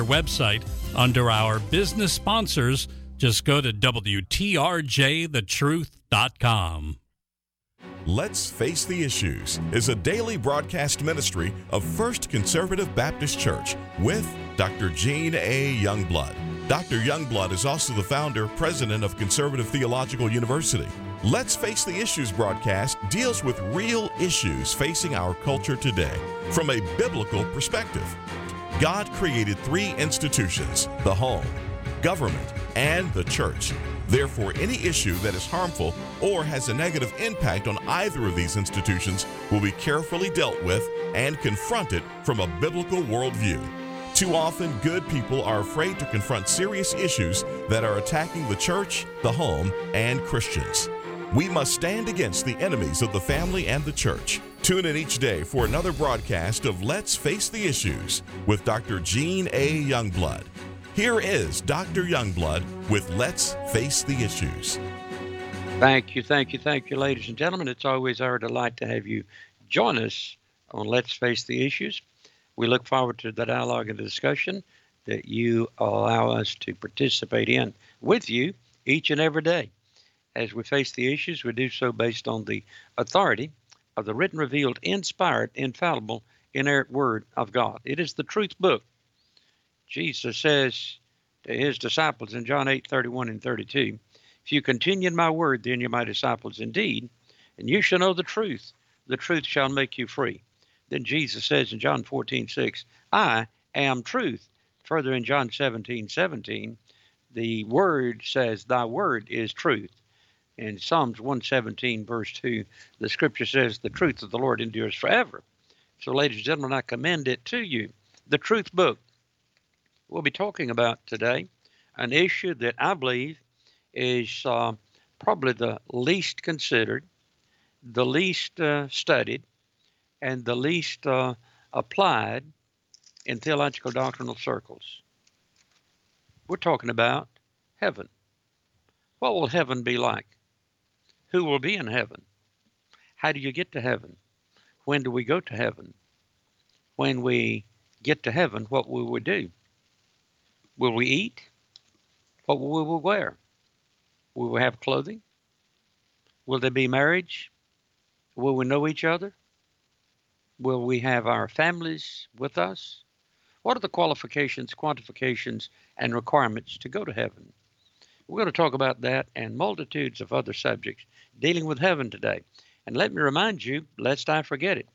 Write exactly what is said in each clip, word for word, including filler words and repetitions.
website under our business sponsors. Just go to W T R J the truth dot com. Let's Face the Issues is a daily broadcast ministry of First Conservative Baptist Church with Doctor Gene A. Youngblood. Doctor Youngblood is also the founder, president of Conservative Theological University. Let's Face the Issues broadcast deals with real issues facing our culture today from a biblical perspective. God created three institutions: the home, government, and the church. Therefore, any issue that is harmful or has a negative impact on either of these institutions will be carefully dealt with and confronted from a biblical worldview. Too often, good people are afraid to confront serious issues that are attacking the church, the home, and Christians. We must stand against the enemies of the family and the church. Tune in each day for another broadcast of Let's Face the Issues with Doctor Gene A. Youngblood. Here is Doctor Youngblood with Let's Face the Issues. Thank you, thank you, thank you, ladies and gentlemen. It's always our delight to have you join us on Let's Face the Issues. We look forward to the dialogue and the discussion that you allow us to participate in with you each and every day. As we face the issues, we do so based on the authority of the written, revealed, inspired, infallible, inerrant Word of God. It is the truth book. Jesus says to his disciples in John eight, thirty-one and thirty-two, if you continue in my word, then you're my disciples indeed, and you shall know the truth. The truth shall make you free. Then Jesus says in John fourteen, six, I am truth. Further in John seventeen, seventeen, the word says, thy word is truth. In Psalms one seventeen, verse two, the scripture says, the truth of the Lord endures forever. So, ladies and gentlemen, I commend it to you. The truth book. We'll be talking about today an issue that I believe is uh, probably the least considered, the least uh, studied, and the least uh, applied in theological doctrinal circles. We're talking about heaven. What will heaven be like? Who will be in heaven? How do you get to heaven? When do we go to heaven? When we get to heaven, what will we do? Will we eat? What will we wear? Will we have clothing? Will there be marriage? Will we know each other? Will we have our families with us? What are the qualifications, quantifications, and requirements to go to heaven? We're going to talk about that and multitudes of other subjects dealing with heaven today. And let me remind you, lest I forget it,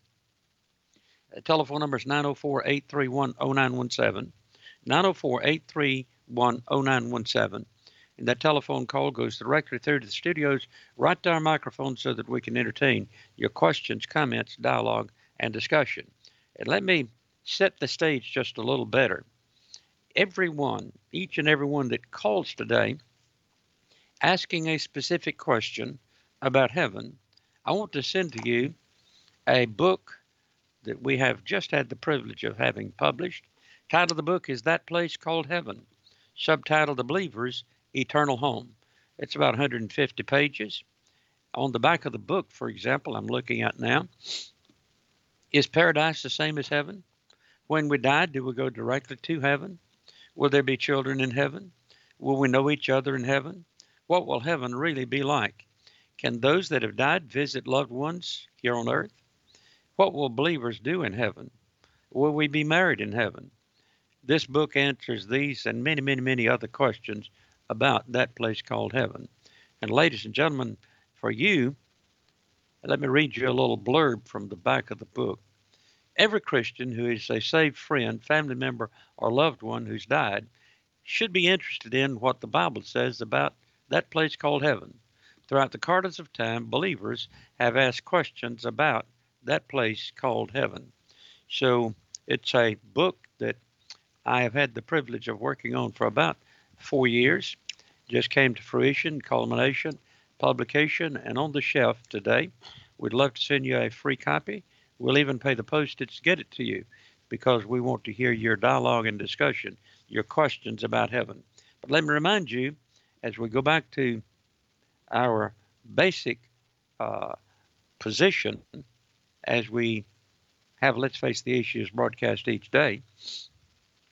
the telephone number is nine oh four, eight three one, oh nine one seven. nine oh four, eight three one, oh nine one seven. And that telephone call goes directly through to the studios, right to our microphone so that we can entertain your questions, comments, dialogue, and discussion. And let me set the stage just a little better. Everyone, each and every one that calls today, asking a specific question about heaven, I want to send to you a book that we have just had the privilege of having published. Title of the book is That Place Called Heaven. Subtitle, The Believer's Eternal Home. It's about one hundred fifty pages. On the back of the book, for example, I'm looking at now, is paradise the same as heaven? When we die, do we go directly to heaven? Will there be children in heaven? Will we know each other in heaven? What will heaven really be like? Can those that have died visit loved ones here on earth? What will believers do in heaven? Will we be married in heaven? This book answers these and many, many, many other questions about that place called heaven. And ladies and gentlemen, for you, let me read you a little blurb from the back of the book. Every Christian who is a saved friend, family member, or loved one who's died should be interested in what the Bible says about that place called heaven. Throughout the corridors of time, believers have asked questions about that place called heaven. So it's a book that I have had the privilege of working on for about four years. Just came to fruition, culmination, publication, and on the shelf today. We'd love to send you a free copy. We'll even pay the postage to get it to you because we want to hear your dialogue and discussion, your questions about heaven. But let me remind you, as we go back to our basic uh, position, as we have Let's Face the Issues broadcast each day,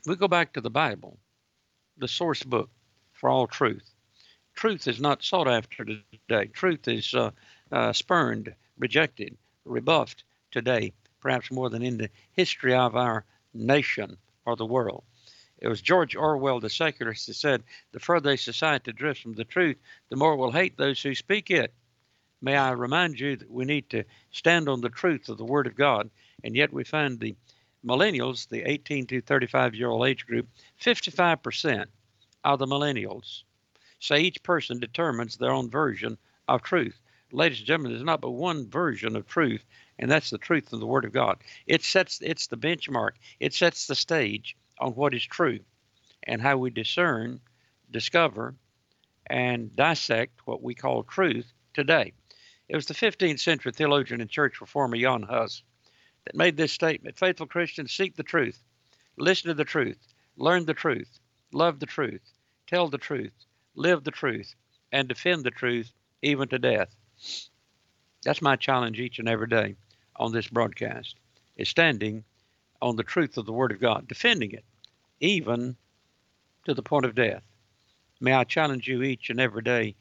We go back to the Bible, the source book for all truth. Truth is not sought after today. Truth is uh, uh, spurned, rejected, rebuffed today, perhaps more than in the history of our nation or the world. It was George Orwell, the secularist, that said, the further a society drifts from the truth, the more it will hate those who speak it. May I remind you that we need to stand on the truth of the Word of God, and yet we find the millennials, the eighteen to thirty-five-year-old age group, fifty-five percent of the millennials say each person determines their own version of truth. Ladies and gentlemen, there's not but one version of truth, and that's the truth of the Word of God. It sets, it's the benchmark. It sets the stage on what is true and how we discern, discover, and dissect what we call truth today. It was the fifteenth century theologian and church reformer Jan Hus that made this statement: faithful Christians seek the truth, listen to the truth, learn the truth, love the truth, tell the truth, live the truth, and defend the truth even to death. That's my challenge each and every day on this broadcast, is standing on the truth of the Word of God, defending it even to the point of death. May I challenge you each and every day,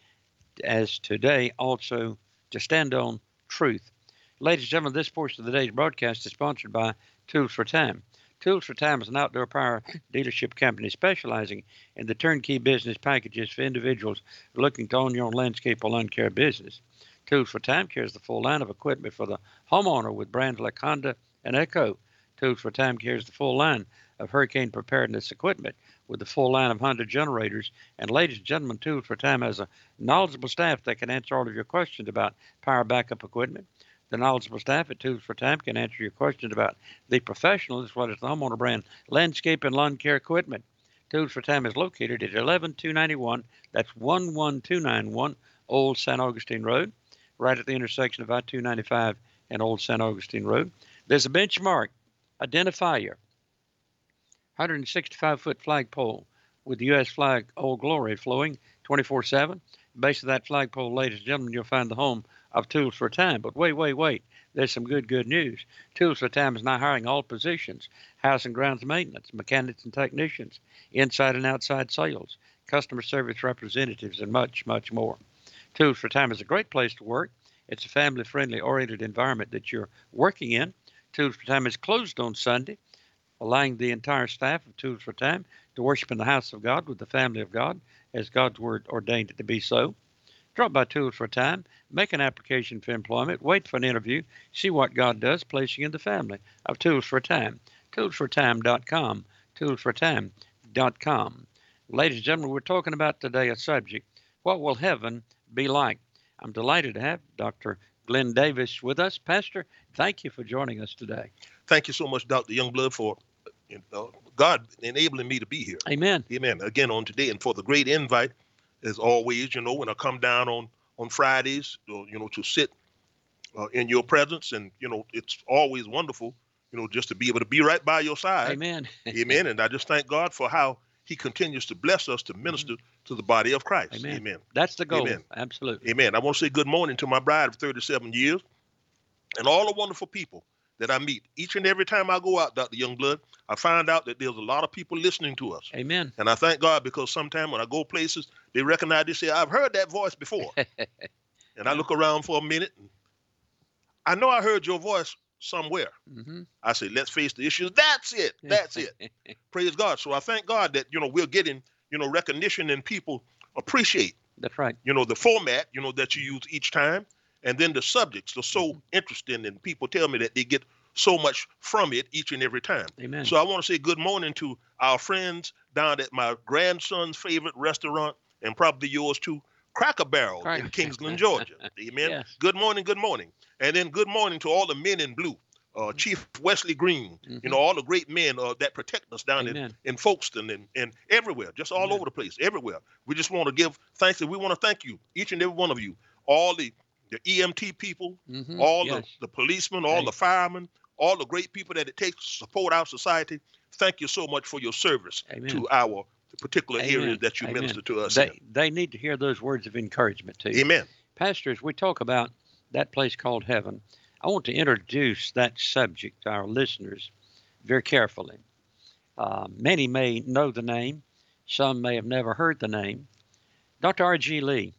as today also, to stand on truth. Ladies and gentlemen, this portion of the day's broadcast is sponsored by Tools for Time. Tools for Time is an outdoor power dealership company specializing in the turnkey business packages for individuals looking to own your own landscape or lawn care business. Tools for Time carries the full line of equipment for the homeowner with brands like Honda and Echo. Tools for Time carries the full line of hurricane preparedness equipment with the full line of Honda generators. And ladies and gentlemen, Tools for Time has a knowledgeable staff that can answer all of your questions about power backup equipment. The knowledgeable staff at Tools for Time can answer your questions about the professional as well as the homeowner brand landscape and lawn care equipment. Tools for Time is located at eleven two ninety-one, that's one one two nine one Old San Augustine Road, right at the intersection of I two ninety-five and Old San Augustine Road. There's a benchmark identifier, one hundred sixty-five foot flagpole with the U S flag, Old Glory, flowing twenty-four seven. Base of that flagpole, ladies and gentlemen, you'll find the home of Tools for Time. But wait, wait, wait. There's some good, good news. Tools for Time is now hiring all positions: house and grounds maintenance, mechanics and technicians, inside and outside sales, customer service representatives, and much, much more. Tools for Time is a great place to work. It's a family-friendly oriented environment that you're working in. Tools for Time is closed on Sunday, allowing the entire staff of Tools for Time to worship in the house of God with the family of God, as God's Word ordained it to be so. Drop by Tools for Time, make an application for employment, wait for an interview, see what God does, placing you in the family of Tools for Time. tools for time dot com, tools for time dot com. Ladies and gentlemen, we're talking about today a subject: what will heaven be like? I'm delighted to have Doctor Glenn Davis with us. Pastor, thank you for joining us today. Thank you so much, Doctor Youngblood, for you know, God enabling me to be here. Amen. Amen. Again on today, and for the great invite, as always, you know, when I come down on, on Fridays, you know, to sit uh, in your presence. And, you know, it's always wonderful, you know, just to be able to be right by your side. Amen. Amen. And I just thank God for how he continues to bless us to minister to the body of Christ. Amen. Amen. That's the goal. Amen. Absolutely. Amen. I want to say good morning to my bride of thirty-seven years and all the wonderful people that I meet. Each and every time I go out, Doctor Youngblood, I find out that there's a lot of people listening to us. Amen. And I thank God, because sometimes when I go places, they recognize, they say, I've heard that voice before. And I look around for a minute, and I know I heard your voice somewhere. Mm-hmm. I say, let's face the issues. That's it. That's it. Praise God. So I thank God that, you know, we're getting, you know, recognition, and people appreciate. That's right. You know, the format, you know, that you use each time. And then the subjects are so mm-hmm. interesting, and people tell me that they get so much from it each and every time. Amen. So I want to say good morning to our friends down at my grandson's favorite restaurant, and probably yours too, Cracker Barrel right. in Kingsland, Georgia. Amen. Yes. Good morning, good morning. And then good morning to all the men in blue, uh, mm-hmm. Chief Wesley Green, mm-hmm. you know, all the great men uh, that protect us down in, in Folkestone and, and everywhere, just all Amen. Over the place, everywhere. We just want to give thanks, and we want to thank you, each and every one of you, all the the E M T people, mm-hmm. all yes. the, the policemen, all hey. the firemen, all the great people that it takes to support our society. Thank you so much for your service Amen. To our particular Amen. Areas that you Amen. Minister to us they, in. They need to hear those words of encouragement too. Amen. Pastors, we talk about that place called heaven. I want to introduce that subject to our listeners very carefully. Uh, many may know the name. Some may have never heard the name. Doctor R G. Lee.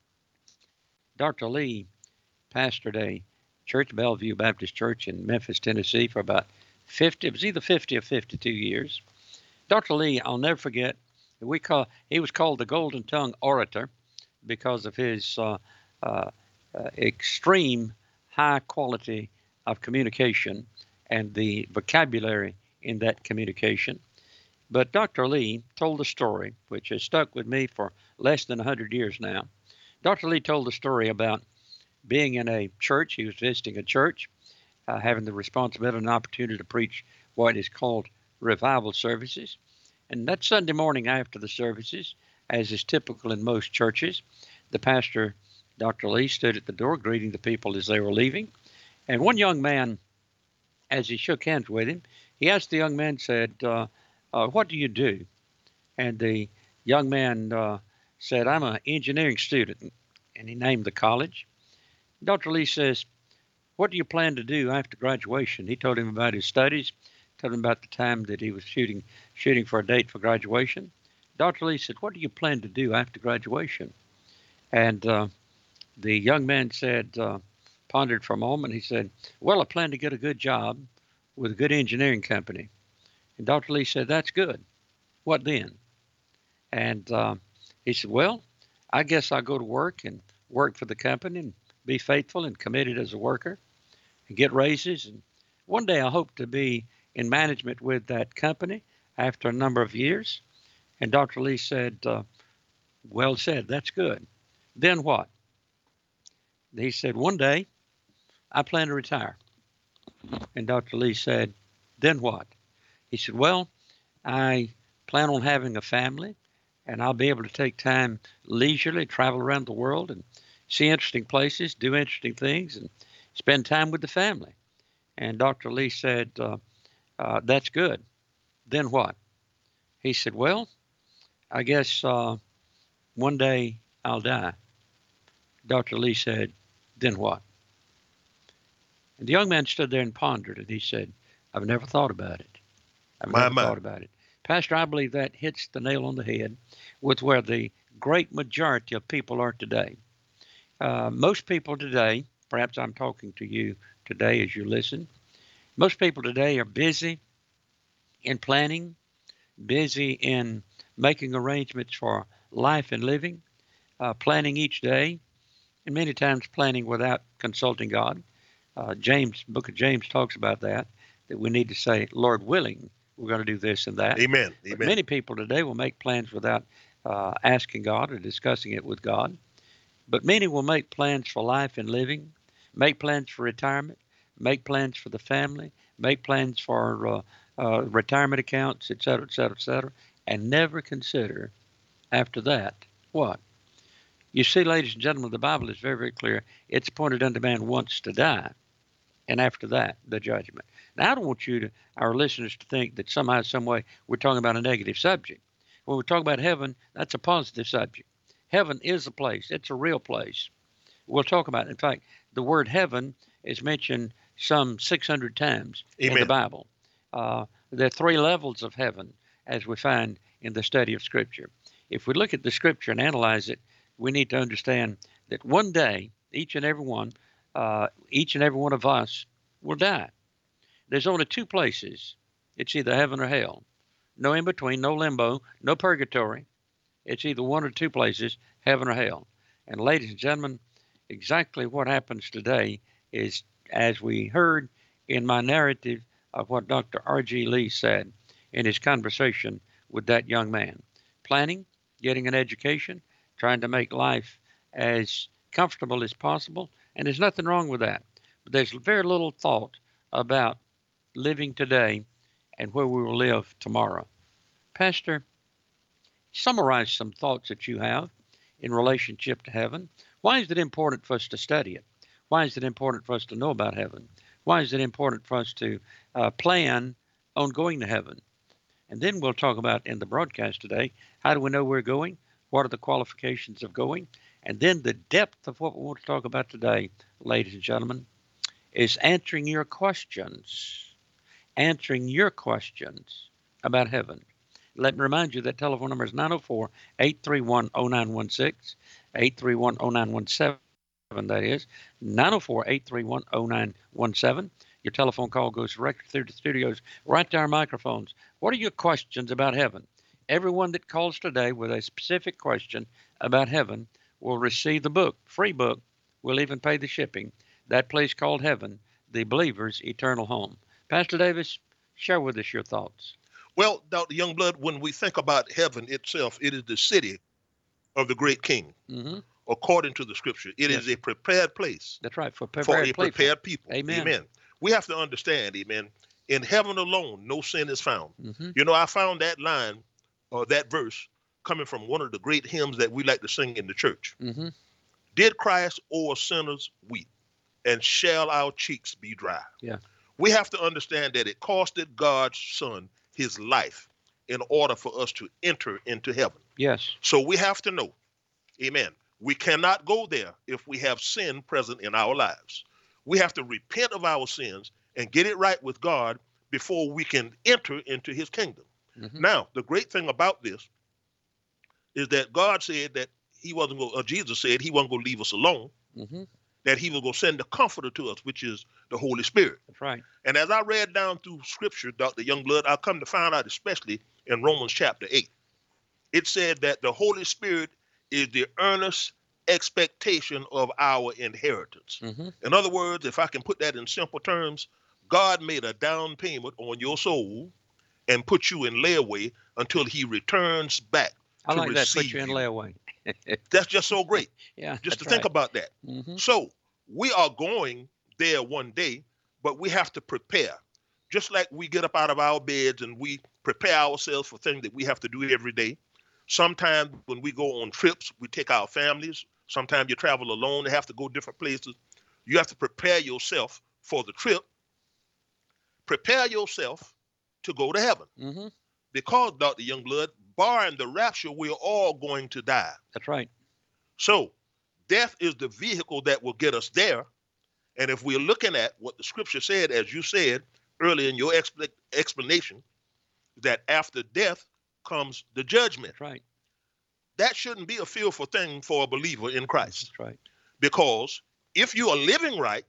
Doctor Lee pastored a church, Bellevue Baptist Church in Memphis, Tennessee, for about fifty, it was either fifty or fifty-two years. Doctor Lee, I'll never forget, we call, he was called the Golden Tongue Orator because of his uh, uh, uh, extreme high quality of communication and the vocabulary in that communication. But Doctor Lee told a story which has stuck with me for less than one hundred years now. Doctor Lee told a story about being in a church. He was visiting a church, uh, having the responsibility and opportunity to preach what is called revival services. And that Sunday morning after the services, as is typical in most churches, the pastor, Doctor Lee, stood at the door greeting the people as they were leaving. And one young man, as he shook hands with him, he asked the young man, said, uh, uh, what do you do? And the young man uh, said, I'm an engineering student. And he named the college. Doctor Lee says, what do you plan to do after graduation? He told him about his studies, told him about the time that he was shooting shooting for a date for graduation. Doctor Lee said, what do you plan to do after graduation? And uh, the young man said, uh, pondered for a moment. He said, well, I plan to get a good job with a good engineering company. And Doctor Lee said, that's good. What then? And uh, he said, well, I guess I'll go to work and work for the company and be faithful and committed as a worker and get raises. And one day I hope to be in management with that company after a number of years. And Doctor Lee said, uh, well said, that's good. Then what? He said, one day I plan to retire. And Doctor Lee said, then what? He said, well, I plan on having a family, and I'll be able to take time leisurely, travel around the world and see interesting places, do interesting things, and spend time with the family. And Doctor Lee said, uh, uh, that's good. Then what? He said, well, I guess uh, one day I'll die. Doctor Lee said, then what? And the young man stood there and pondered, and he said, I've never thought about it. I've my, never my. thought about it. Pastor, I believe that hits the nail on the head with where the great majority of people are today. Uh, most people today, perhaps I'm talking to you today as you listen, most people today are busy in planning, busy in making arrangements for life and living, uh, planning each day, and many times planning without consulting God. Uh, James, book of James talks about that, that we need to say, Lord willing, we're going to do this and that. Amen. Amen. But many people today will make plans without uh, asking God or discussing it with God. But many will make plans for life and living, make plans for retirement, make plans for the family, make plans for uh, uh, retirement accounts, et cetera, et cetera, et cetera, and never consider after that what? You see, ladies and gentlemen, the Bible is very, very clear. It's appointed unto man once to die, and after that, the judgment. Now, I don't want you to, our listeners, to think that somehow, some way, we're talking about a negative subject. When we talk about heaven, that's a positive subject. Heaven is a place. It's a real place. We'll talk about it. In fact, the word heaven is mentioned some six hundred times Amen. In the Bible. Uh, there are three levels of heaven, as we find in the study of Scripture. If we look at the Scripture and analyze it, we need to understand that one day, each and every one, uh, each and every one of us will die. There's only two places. It's either heaven or hell. No in between, no limbo, no purgatory. It's either one or two places, heaven or hell. And ladies and gentlemen, exactly what happens today is, as we heard in my narrative of what Doctor R G. Lee said in his conversation with that young man. Planning, getting an education, trying to make life as comfortable as possible. And there's nothing wrong with that. But there's very little thought about living today and where we will live tomorrow. Pastor, summarize some thoughts that you have in relationship to heaven. Why is it important for us to study it? Why is it important for us to know about heaven? Why is it important for us to uh, plan on going to heaven? And then we'll talk about in the broadcast today, how do we know we're going? What are the qualifications of going? And then the depth of what we want to talk about today, ladies and gentlemen, is answering your questions. Answering your questions about heaven. Let me remind you that telephone number is nine oh four, eight three one, oh nine one six, eight three one, oh nine one seven, that is, nine oh four, eight three one, oh nine one seven. Your telephone call goes directly through the studios, right to our microphones. What are your questions about heaven? Everyone that calls today with a specific question about heaven will receive the book, free book. We'll even pay the shipping. That place called heaven, the believer's eternal home. Pastor Davis, share with us your thoughts. Well, Doctor Youngblood, when we think about heaven itself, it is the city of the great King. Mm-hmm. According to the scripture, it yes. is a prepared place. That's right, for prepared, for a people. prepared people. Amen. Amen. We have to understand, amen, in heaven alone, no sin is found. Mm-hmm. You know, I found that line or that verse coming from one of the great hymns that we like to sing in the church. Mm-hmm. Did Christ o'er sinners weep, and shall our cheeks be dry? Yeah. We have to understand that it costed God's Son his life in order for us to enter into heaven. Yes. So we have to know, amen, we cannot go there if we have sin present in our lives. We have to repent of our sins and get it right with God before we can enter into his kingdom. Mm-hmm. Now, the great thing about this is that God said that he wasn't going, or Jesus said he wasn't going to leave us alone, mm-hmm. that he was going to send the comforter to us, which is the Holy Spirit. That's right. And as I read down through scripture, Doctor Youngblood, I come to find out, especially in Romans chapter eight, it said that the Holy Spirit is the earnest expectation of our inheritance. Mm-hmm. In other words, if I can put that in simple terms, God made a down payment on your soul and put you in layaway until he returns back I to like that, receive put you in you. layaway. That's just so great. Yeah, just to right. think about that. Mm-hmm. So we are going there one day, but we have to prepare. Just like we get up out of our beds and we prepare ourselves for things that we have to do every day. Sometimes when we go on trips, we take our families. Sometimes you travel alone and have to go different places. You have to prepare yourself for the trip. Prepare yourself to go to heaven. Mm-hmm. Because, Doctor Youngblood, barring the rapture, we're all going to die. That's right. So death is the vehicle that will get us there. And if we're looking at what the scripture said, as you said earlier in your expl- explanation, that after death comes the judgment. That's right. That shouldn't be a fearful thing for a believer in Christ. That's right. Because if you are living right,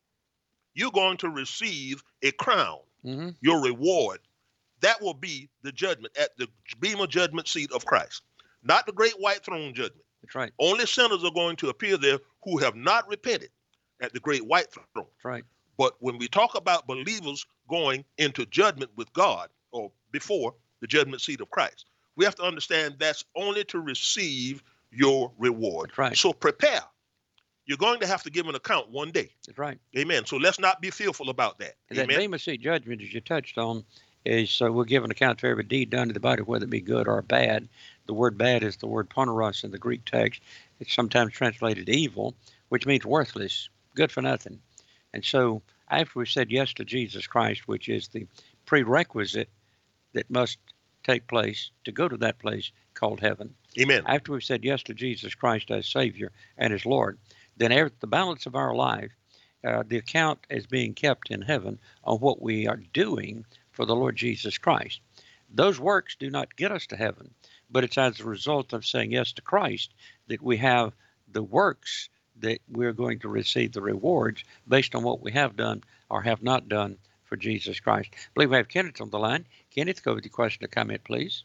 you're going to receive a crown, mm-hmm. your reward. That will be the judgment at the Bema judgment seat of Christ, not the great white throne judgment. That's right. Only sinners are going to appear there who have not repented at the great white throne. That's right. But when we talk about believers going into judgment with God or before the judgment seat of Christ, we have to understand that's only to receive your reward. That's right. So prepare. You're going to have to give an account one day. That's right. Amen. So let's not be fearful about that. And Amen. That Bema seat judgment, as you touched on, is so we'll give an account for every deed done to the body, whether it be good or bad. The word bad is the word poneros in the Greek text. It's sometimes translated evil, which means worthless, good for nothing. And so after we've said yes to Jesus Christ, which is the prerequisite that must take place to go to that place called heaven. Amen. After we've said yes to Jesus Christ as Savior and as Lord, then every, the balance of our life, uh, the account is being kept in heaven on what we are doing for the Lord Jesus Christ. Those works do not get us to heaven, but it's as a result of saying yes to Christ that we have the works that we're going to receive the rewards based on what we have done or have not done for Jesus Christ. I believe we have Kenneth on the line. Kenneth, go with your question or comment, please.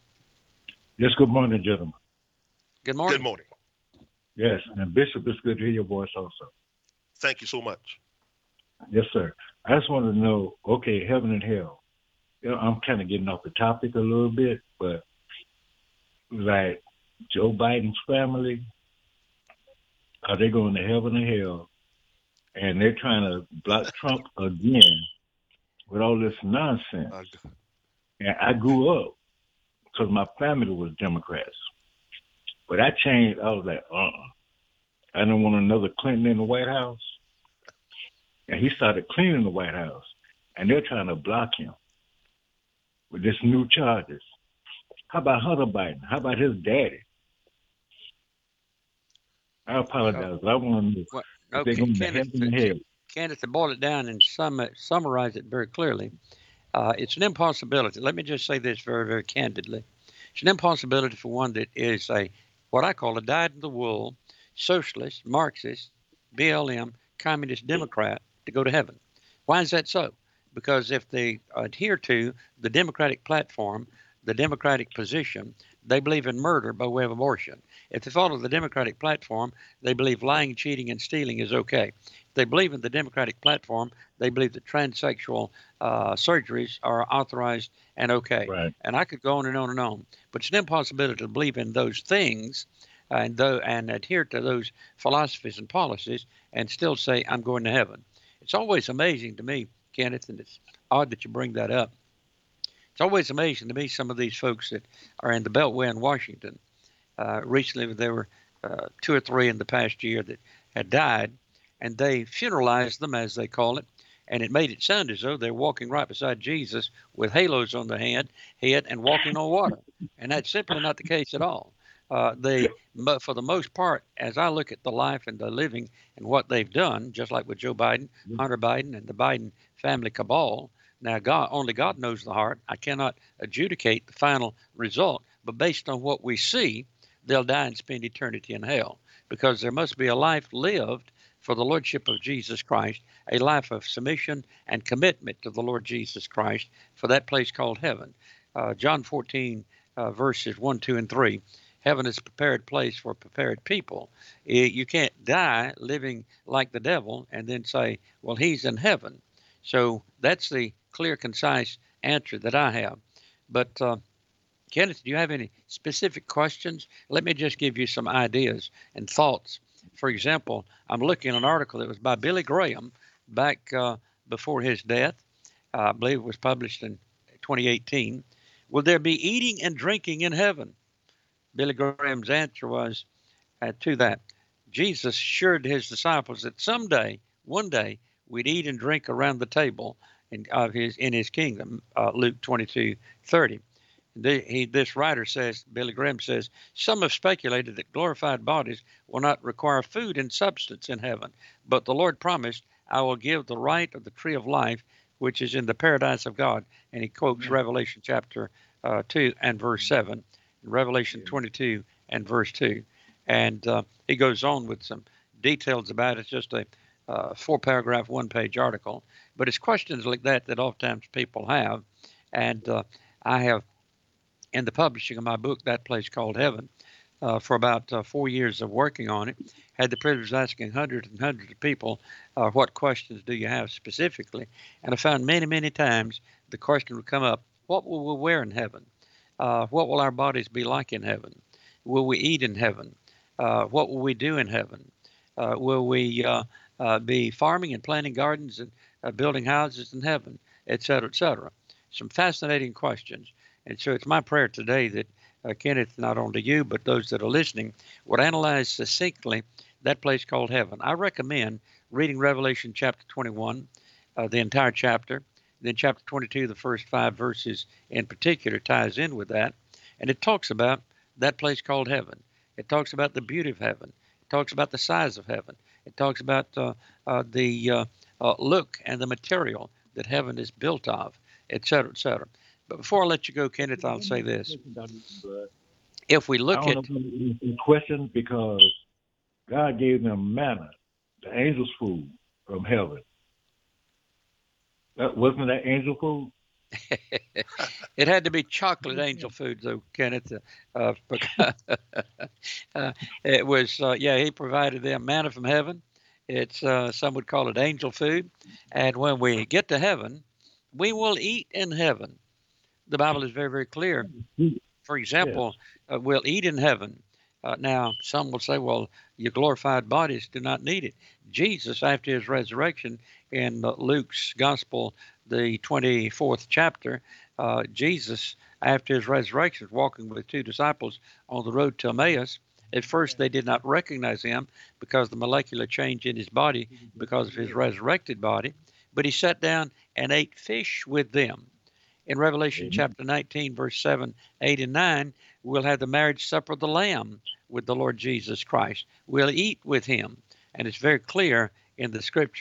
Yes, good morning, gentlemen. Good morning. Good morning. Yes, and Bishop, it's good to hear your voice also. Thank you so much. Yes, sir. I just want to know, okay, heaven and hell. You know, I'm kind of getting off the topic a little bit, but like Joe Biden's family, are they going to heaven or hell? And they're trying to block Trump again with all this nonsense. And I grew up because my family was Democrats. But I changed. I was like, uh-uh. I didn't want another Clinton in the White House. And he started cleaning the White House. And they're trying to block him with this new charges. How about Hunter Biden? How about his daddy? I apologize, but I want to know well, if okay, they're going to Kenneth, heaven and hell. Kenneth, to boil it down and sum, summarize it very clearly, Uh, it's an impossibility. Let me just say this very, very candidly. It's an impossibility for one that is a what I call a dyed-in-the-wool socialist, Marxist, B L M, communist Democrat to go to heaven. Why is that so? Because if they adhere to the Democratic platform, the Democratic position, they believe in murder by way of abortion. If they follow the Democratic platform, they believe lying, cheating, and stealing is okay. If they believe in the Democratic platform, they believe that transsexual uh, surgeries are authorized and okay. Right. And I could go on and on and on. But it's an impossibility to believe in those things and, th- and adhere to those philosophies and policies and still say, I'm going to heaven. It's always amazing to me, Kenneth, and it's odd that you bring that up. It's always amazing to me, some of these folks that are in the Beltway in Washington. Uh, recently, there were uh, two or three in the past year that had died, and they funeralized them, as they call it, and it made it sound as though they're walking right beside Jesus with halos on their head, head and walking on water. And that's simply not the case at all. Uh, they, but for the most part, as I look at the life and the living and what they've done, just like with Joe Biden, Hunter Biden, and the Biden family cabal, now, God, only God knows the heart. I cannot adjudicate the final result, but based on what we see, they'll die and spend eternity in hell, because there must be a life lived for the Lordship of Jesus Christ, a life of submission and commitment to the Lord Jesus Christ for that place called heaven. Uh, John fourteen, uh, verses one, two, and three. Heaven is a prepared place for prepared people. You can't die living like the devil and then say, well, he's in heaven. So that's the clear, concise answer that I have. But uh, Kenneth, do you have any specific questions? Let me just give you some ideas and thoughts. For example, I'm looking at an article that was by Billy Graham back uh, before his death. Uh, I believe it was published in twenty eighteen. Will there be eating and drinking in heaven? Billy Graham's answer was uh, to that. Jesus assured his disciples that someday, one day, we'd eat and drink around the table in, of his, in his kingdom, uh, Luke twenty-two thirty. The, he, this writer says, Billy Graham says, some have speculated that glorified bodies will not require food and substance in heaven, but the Lord promised, I will give the right of the tree of life, which is in the paradise of God. And he quotes yeah. Revelation chapter uh, two and verse seven, and Revelation yeah. twenty-two and verse two. And uh, he goes on with some details about it. It's just a uh, four-paragraph, one-page article. But it's questions like that that oftentimes people have. And uh, I have, in the publishing of my book, That Place Called Heaven, uh, for about uh, four years of working on it, had the privilege of asking hundreds and hundreds of people, uh, what questions do you have specifically? And I found many, many times the question would come up, what will we wear in heaven? Uh, what will our bodies be like in heaven? Will we eat in heaven? Uh, what will we do in heaven? Uh, will we uh, uh, be farming and planting gardens and uh, building houses in heaven, et cetera, et cetera? Some fascinating questions. And so it's my prayer today that uh, Kenneth, not only you, but those that are listening, would analyze succinctly that place called heaven. I recommend reading Revelation chapter twenty-one, uh, the entire chapter. Then chapter twenty-two, the first five verses in particular, ties in with that. And it talks about that place called heaven. It talks about the beauty of heaven. It talks about the size of heaven. It talks about uh, uh, the uh, uh, look and the material that heaven is built of, et cetera, et cetera. But before I let you go, Kenneth, I'll say this. If we look I at... don't know the question, because God gave them manna, the angel's food from heaven. That, wasn't that angel food? It had to be chocolate angel food, though, Kenneth. Uh, because, uh, it was, uh, yeah, he provided them manna from heaven. It's uh, some would call it angel food. And when we get to heaven, we will eat in heaven. The Bible is very, very clear. For example, yes. uh, we'll eat in heaven. Uh, now, some will say, well, your glorified bodies do not need it. Jesus, after his resurrection, in uh, Luke's Gospel, the twenty-fourth chapter, uh, Jesus, after his resurrection, was walking with two disciples on the road to Emmaus. At first, they did not recognize him because of the molecular change in his body because of his resurrected body. But he sat down and ate fish with them. In Revelation Amen. Chapter nineteen, verse seven, eight, and nine, we'll have the marriage supper of the Lamb with the Lord Jesus Christ. We'll eat with him. And it's very clear in the scripture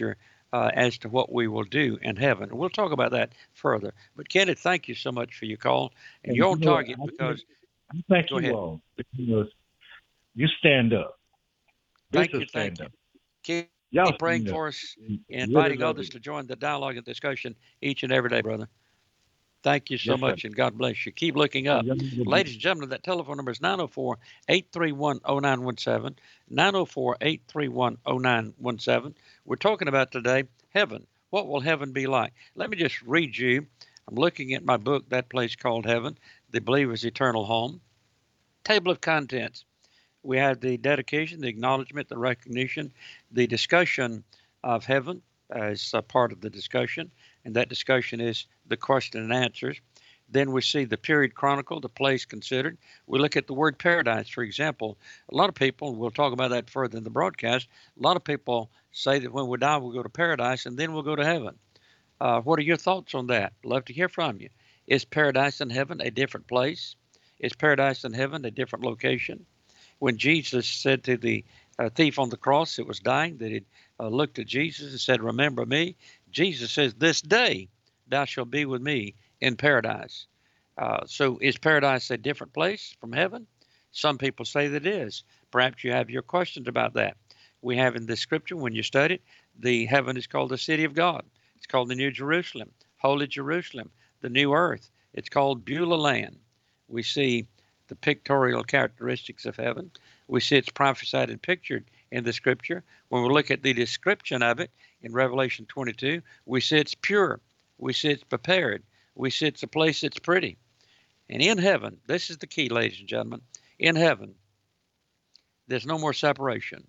uh, as to what we will do in heaven. We'll talk about that further. But Kenneth, thank you so much for your call. And, and you're on target know, because... I thank go you ahead. all because you stand up. Thank Bishop you, thank stand you. Up. Keep, Y'all keep praying stand for up. us, Really inviting love others it. to join the dialogue and discussion each and every day, brother. Thank you so Yes, much, sir. and God bless you. Keep looking up. Y'all need to be- Ladies and gentlemen, that telephone number is nine oh four, eight three one, oh nine one seven, nine oh four, eight three one, oh nine one seven. We're talking about today heaven. What will heaven be like? Let me just read you. I'm looking at my book, That Place Called Heaven, The Believer's Eternal Home. Table of contents. We have the dedication, the acknowledgement, the recognition, the discussion of heaven as a part of the discussion, and that discussion is the question and answers. Then we see the period chronicle, the place considered. We look at the word paradise, for example. A lot of people, we'll talk about that further in the broadcast, a lot of people say that when we die, we'll go to paradise and then we'll go to heaven. Uh, what are your thoughts on that? Love to hear from you. Is paradise and heaven a different place? Is paradise and heaven a different location? When Jesus said to the uh, thief on the cross that was dying, that he uh, looked at Jesus and said, remember me, Jesus says, this day thou shalt be with me in paradise. Uh, so is paradise a different place from heaven? Some people say that it is. Perhaps you have your questions about that. We have in the scripture, when you study it, the heaven is called the city of God. It's called the New Jerusalem, Holy Jerusalem, the new earth. It's called Beulah land. We see the pictorial characteristics of heaven. We see it's prophesied and pictured in the scripture. When we look at the description of it in Revelation twenty-two, we see it's pure. We see it's prepared. We see it's a place that's pretty. And in heaven, this is the key, ladies and gentlemen, in heaven, there's no more separation,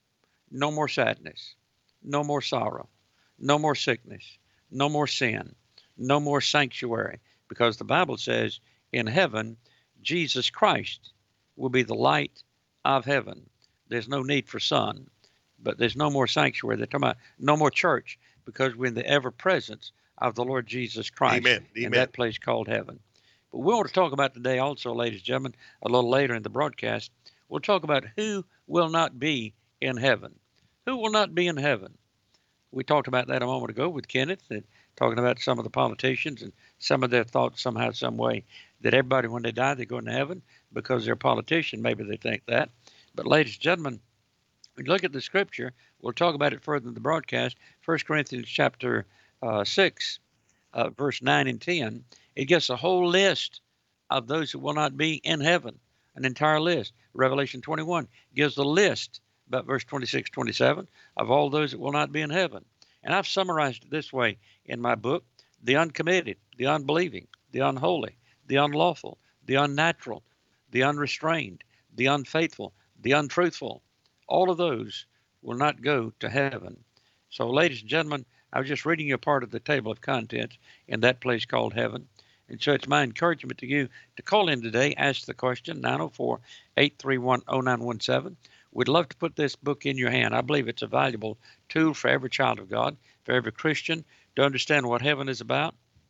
no more sadness, no more sorrow, no more sickness, no more sin, no more sanctuary, because the Bible says in heaven, Jesus Christ will be the light of heaven. There's no need for sun, but there's no more sanctuary. They're talking about no more church because we're in the ever presence of the Lord Jesus Christ. Amen. In Amen. that place called heaven. But we want to talk about today also, ladies and gentlemen, a little later in the broadcast, we'll talk about who will not be in heaven. Who will not be in heaven? We talked about that a moment ago with Kenneth, and talking about some of the politicians and some of their thoughts somehow, some way, that everybody, when they die, they go into heaven because they're a politician. Maybe they think that. But ladies and gentlemen, when you look at the scripture, we'll talk about it further in the broadcast. First Corinthians chapter uh, six, uh, verse nine and ten, it gives a whole list of those who will not be in heaven, an entire list. Revelation twenty-one gives the list, about verse twenty-six, twenty-seven, of all those that will not be in heaven. And I've summarized it this way in my book: the uncommitted, the unbelieving, the unholy, the unlawful, the unnatural, the unrestrained, the unfaithful, the untruthful. All of those will not go to heaven. So, ladies and gentlemen, I was just reading you a part of the table of contents in that place called heaven. And so it's my encouragement to you to call in today, ask the question, nine oh four, eight three one, oh nine one seven. We'd love to put this book in your hand. I believe it's a valuable tool for every child of God, for every Christian, to understand what heaven is about,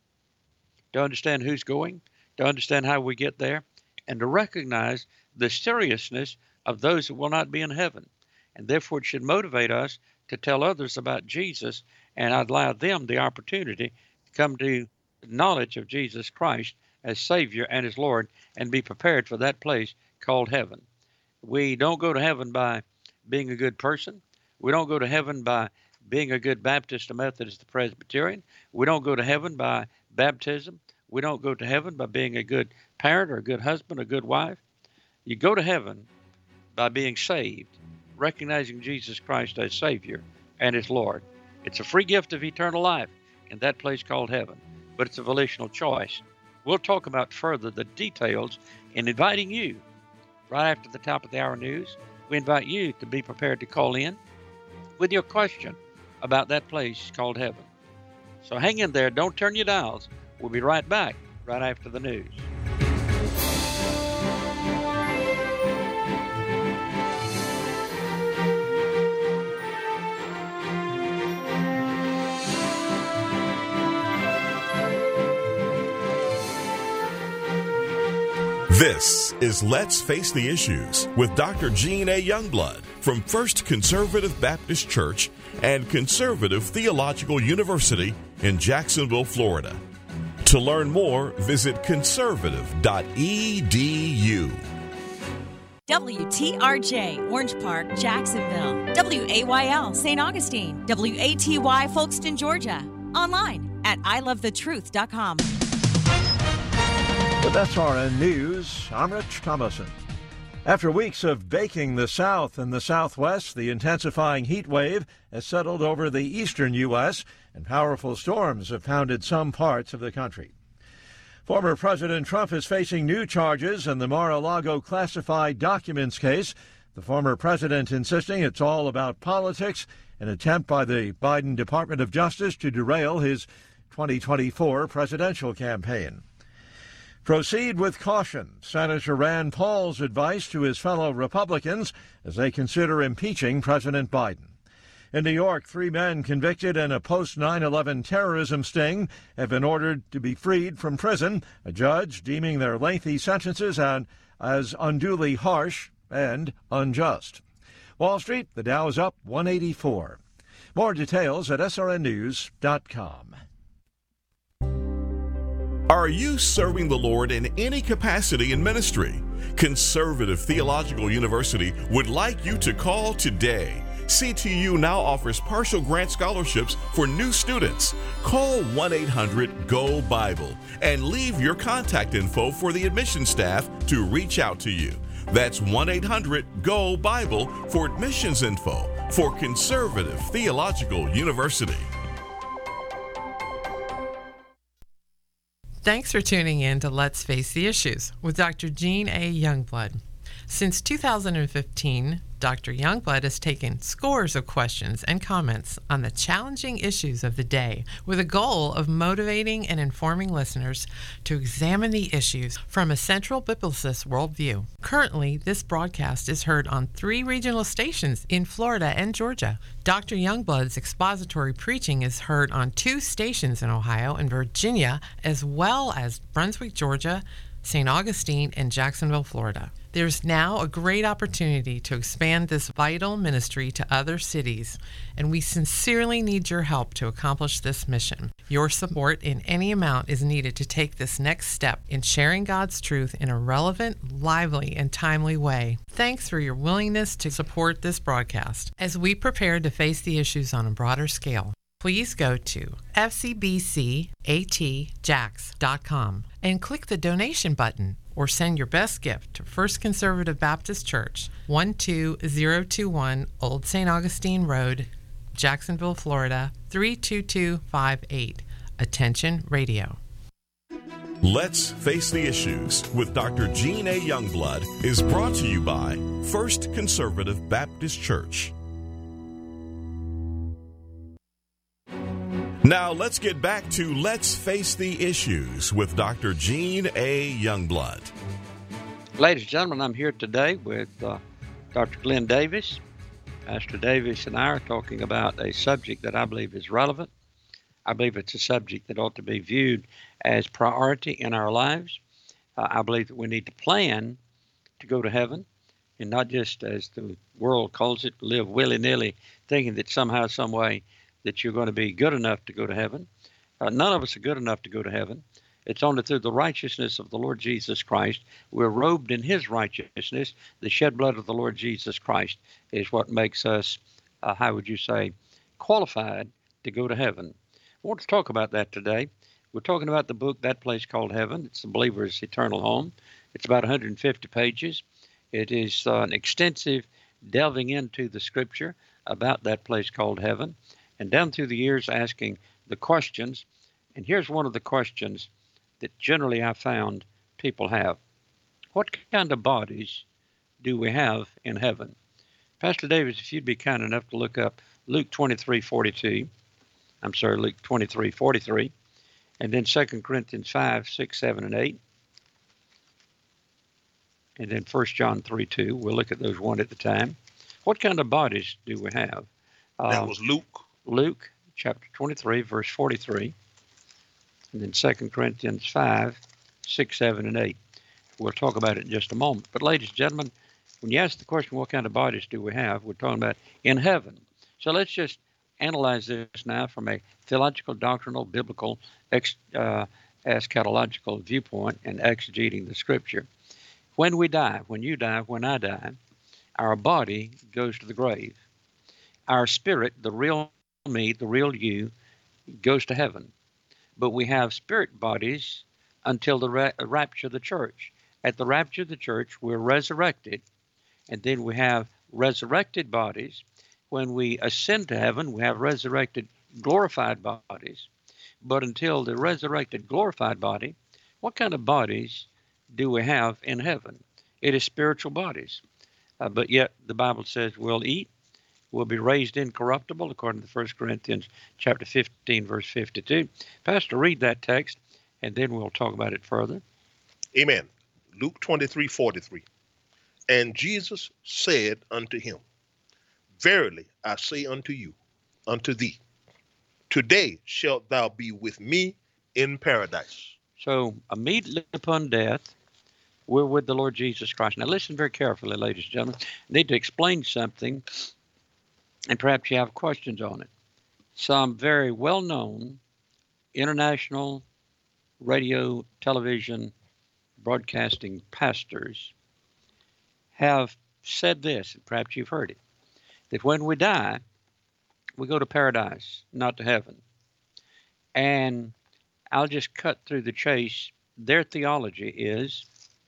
to understand who's going, to understand how we get there, and to recognize the seriousness of those who will not be in heaven. And therefore, it should motivate us to tell others about Jesus and allow them the opportunity to come to knowledge of Jesus Christ as Savior and as Lord and be prepared for that place called heaven. We don't go to heaven by being a good person. We don't go to heaven by being a good Baptist, a Methodist, a Presbyterian. We don't go to heaven by baptism. We don't go to heaven by being a good parent or a good husband, a good wife. You go to heaven by being saved, recognizing Jesus Christ as Savior and as Lord. It's a free gift of eternal life in that place called heaven, but it's a volitional choice. We'll talk about further the details in inviting you right after the top of the hour news. We invite you to be prepared to call in with your question about that place called heaven. So hang in there. Don't turn your dials. We'll be right back right after the news. This is Let's Face the Issues with Doctor Gene A. Youngblood from First Conservative Baptist Church and Conservative Theological University in Jacksonville, Florida. To learn more, visit conservative dot e d u. W T R J, Orange Park, Jacksonville. W A Y L, Saint Augustine. W A T Y, Folkston, Georgia. Online at I love the truth dot com. With S R N News, I'm Rich Thomason. After weeks of baking the South and the Southwest, the intensifying heat wave has settled over the eastern U S, and powerful storms have pounded some parts of the country. Former President Trump is facing new charges in the Mar-a-Lago classified documents case, the former president insisting it's all about politics, an attempt by the Biden Department of Justice to derail his twenty twenty-four presidential campaign. Proceed with caution, Senator Rand Paul's advice to his fellow Republicans as they consider impeaching President Biden. In New York, three men convicted in a post nine eleven terrorism sting have been ordered to be freed from prison, a judge deeming their lengthy sentences as unduly harsh and unjust. Wall Street, the Dow is up one eighty-four. More details at S R N news dot com. Are you serving the Lord in any capacity in ministry? Conservative Theological University would like you to call today. C T U now offers partial grant scholarships for new students. Call one eight hundred G O Bible and leave your contact info for the admission staff to reach out to you. That's one eight hundred G O Bible for admissions info for Conservative Theological University. Thanks for tuning in to Let's Face the Issues with Doctor Gene A. Youngblood. Since two thousand fifteen, Doctor Youngblood has taken scores of questions and comments on the challenging issues of the day with a goal of motivating and informing listeners to examine the issues from a central biblicist worldview. Currently, this broadcast is heard on three regional stations in Florida and Georgia. Doctor Youngblood's expository preaching is heard on two stations in Ohio and Virginia, as well as Brunswick, Georgia, Saint Augustine, and Jacksonville, Florida. There's now a great opportunity to expand this vital ministry to other cities, and we sincerely need your help to accomplish this mission. Your support in any amount is needed to take this next step in sharing God's truth in a relevant, lively, and timely way. Thanks for your willingness to support this broadcast as we prepare to face the issues on a broader scale. Please go to f c b c a t jax dot com and click the donation button, or send your best gift to First Conservative Baptist Church, one two zero two one Old Saint Augustine Road, Jacksonville, Florida, three two two five eight. Attention Radio. Let's Face the Issues with Doctor Gene A. Youngblood is brought to you by First Conservative Baptist Church. Now let's get back to Let's Face the Issues with Doctor Gene A. Youngblood. Ladies and gentlemen, I'm here today with uh, Doctor Glenn Davis. Pastor Davis and I are talking about a subject that I believe is relevant. I believe it's a subject that ought to be viewed as priority in our lives. Uh, I believe that we need to plan to go to heaven, and not just, as the world calls it, live willy-nilly, thinking that somehow, some way, that you're going to be good enough to go to heaven. Uh, none of us are good enough to go to heaven. It's only through the righteousness of the Lord Jesus Christ. We're robed in his righteousness. The shed blood of the Lord Jesus Christ is what makes us, uh, how would you say, qualified to go to heaven. I want to talk about that today. We're talking about the book, That Place Called Heaven. It's the believer's eternal home. It's about one hundred fifty pages. It is uh, an extensive delving into the scripture about that place called heaven, and down through the years asking the questions. And here's one of the questions that generally I found people have. What kind of bodies do we have in heaven? Pastor Davis, if you'd be kind enough to look up Luke twenty-three forty-two, I'm sorry, Luke twenty-three forty-three, and then Second Corinthians five, six, seven, and eight, and then First John three, two. We'll look at those one at a time. What kind of bodies do we have? That uh, was Luke. Luke chapter twenty-three, verse forty-three, and then Second Corinthians five, six, seven, and eight. We'll talk about it in just a moment. But ladies and gentlemen, when you ask the question, what kind of bodies do we have? We're talking about in heaven. So let's just analyze this now from a theological, doctrinal, biblical, ex, uh, eschatological viewpoint and exegeting the scripture. When we die, when you die, when I die, our body goes to the grave. Our spirit, the real me, the real you, goes to heaven. But we have spirit bodies until the ra- rapture of the church. At the rapture of the church, we're resurrected, and then we have resurrected bodies. When we ascend to heaven, we have resurrected, glorified bodies. But until the resurrected, glorified body, what kind of bodies do we have in heaven? It is spiritual bodies. Uh, but yet the Bible says we'll eat, we'll be raised incorruptible, according to First Corinthians chapter fifteen, verse fifty-two. Pastor, read that text, and then we'll talk about it further. Amen. Luke twenty-three, forty-three. And Jesus said unto him, Verily I say unto you, unto thee, today shalt thou be with me in paradise. So immediately upon death, we're with the Lord Jesus Christ. Now listen very carefully, ladies and gentlemen. I need to explain something, and perhaps you have questions on it. Some very well-known international radio, television, broadcasting pastors have said this, and perhaps you've heard it, that when we die, we go to paradise, not to heaven. And I'll just cut through the chase. Their theology is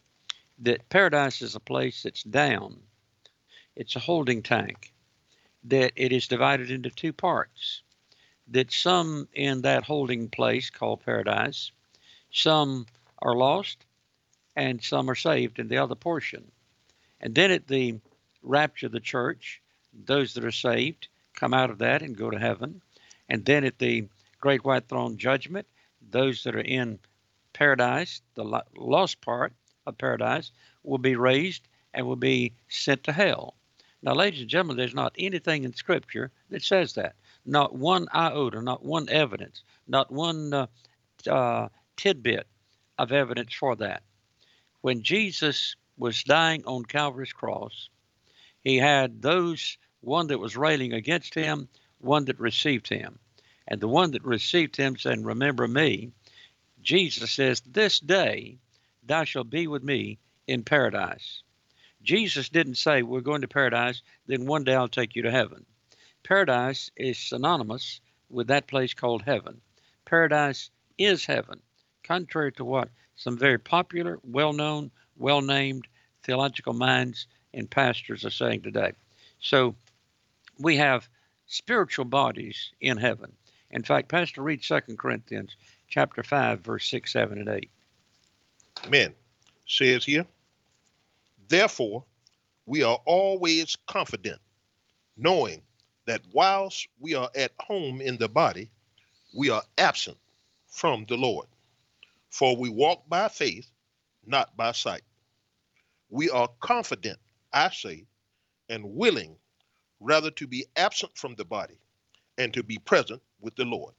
that paradise is a place that's down. It's a holding tank, that it is divided into two parts, that some in that holding place called paradise, some are lost and some are saved in the other portion. And then at the rapture of the church, those that are saved come out of that and go to heaven. And then at the great white throne judgment, those that are in paradise, the lost part of paradise, will be raised and will be sent to hell. Now, ladies and gentlemen, there's not anything in Scripture that says that. Not one iota, not one evidence, not one uh, uh, tidbit of evidence for that. When Jesus was dying on Calvary's cross, he had those, one that was railing against him, one that received him. And the one that received him said, Remember me. Jesus says, This day thou shalt be with me in paradise. Jesus didn't say, we're going to paradise, then one day I'll take you to heaven. Paradise is synonymous with that place called heaven. Paradise is heaven, contrary to what some very popular, well-known, well-named theological minds and pastors are saying today. So we have spiritual bodies in heaven. In fact, Pastor, read Second Corinthians chapter five, verse six, seven, and eight. Amen. Says here, Therefore, we are always confident, knowing that whilst we are at home in the body, we are absent from the Lord. For we walk by faith, not by sight. We are confident, I say, and willing rather to be absent from the body and to be present with the Lord.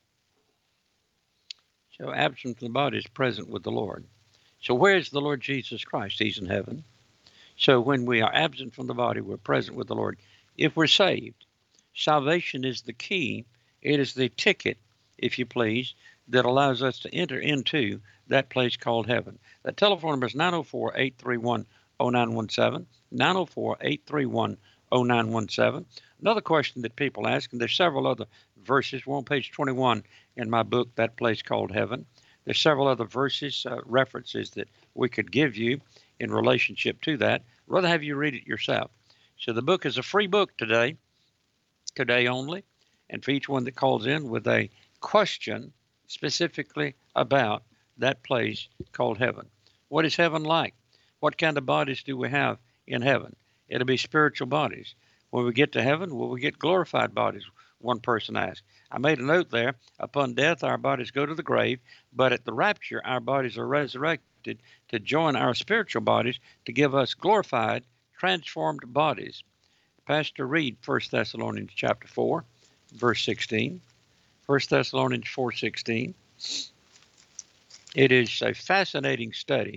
So absent from the body is present with the Lord. So where is the Lord Jesus Christ? He's in heaven. So when we are absent from the body, we're present with the Lord. If we're saved, salvation is the key. It is the ticket, if you please, that allows us to enter into that place called heaven. The telephone number is nine oh four, eight three one, oh nine one seven, nine oh four, eight three one, oh nine one seven. Another question that people ask, and there's several other verses. We're on page twenty-one in my book, That Place Called Heaven. There's several other verses, uh, references that we could give you in relationship to that. I'd rather have you read it yourself. So the book is a free book today, today only, and for each one that calls in with a question specifically about that place called heaven. What is heaven like? What kind of bodies do we have in heaven? It'll be spiritual bodies. When we get to heaven, will we get glorified bodies? One person asked. I made a note there. Upon death, our bodies go to the grave, but at the rapture, our bodies are resurrected to join our spiritual bodies to give us glorified, transformed bodies. Pastor, read First Thessalonians chapter four, verse sixteen. First Thessalonians four sixteen. It is a fascinating study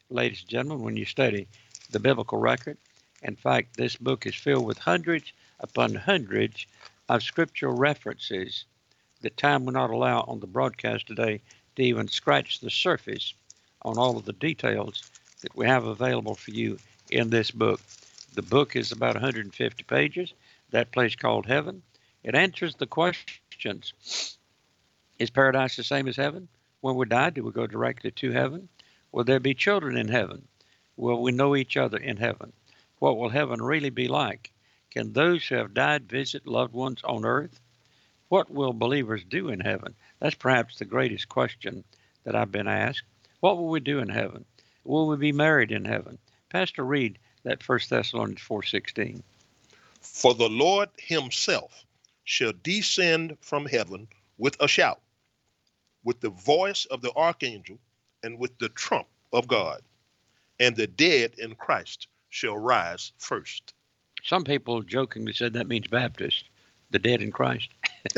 ladies and gentlemen, when you study the biblical record. In fact, this book is filled with hundreds upon hundreds of scriptural references that time will not allow on the broadcast today to even scratch the surface on all of the details that we have available for you in this book. The book is about one hundred fifty pages, that place called heaven. It answers the questions. Is paradise the same as heaven? When we die, do we go directly to heaven? Will there be children in heaven? Will we know each other in heaven? What will heaven really be like? Can those who have died visit loved ones on earth? What will believers do in heaven? That's perhaps the greatest question that I've been asked. What will we do in heaven? Will we be married in heaven? Pastor, read that First Thessalonians four sixteen. For the Lord himself shall descend from heaven with a shout, with the voice of the archangel, and with the trump of God, and the dead in Christ shall rise first. Some people jokingly said that means Baptist, the dead in Christ.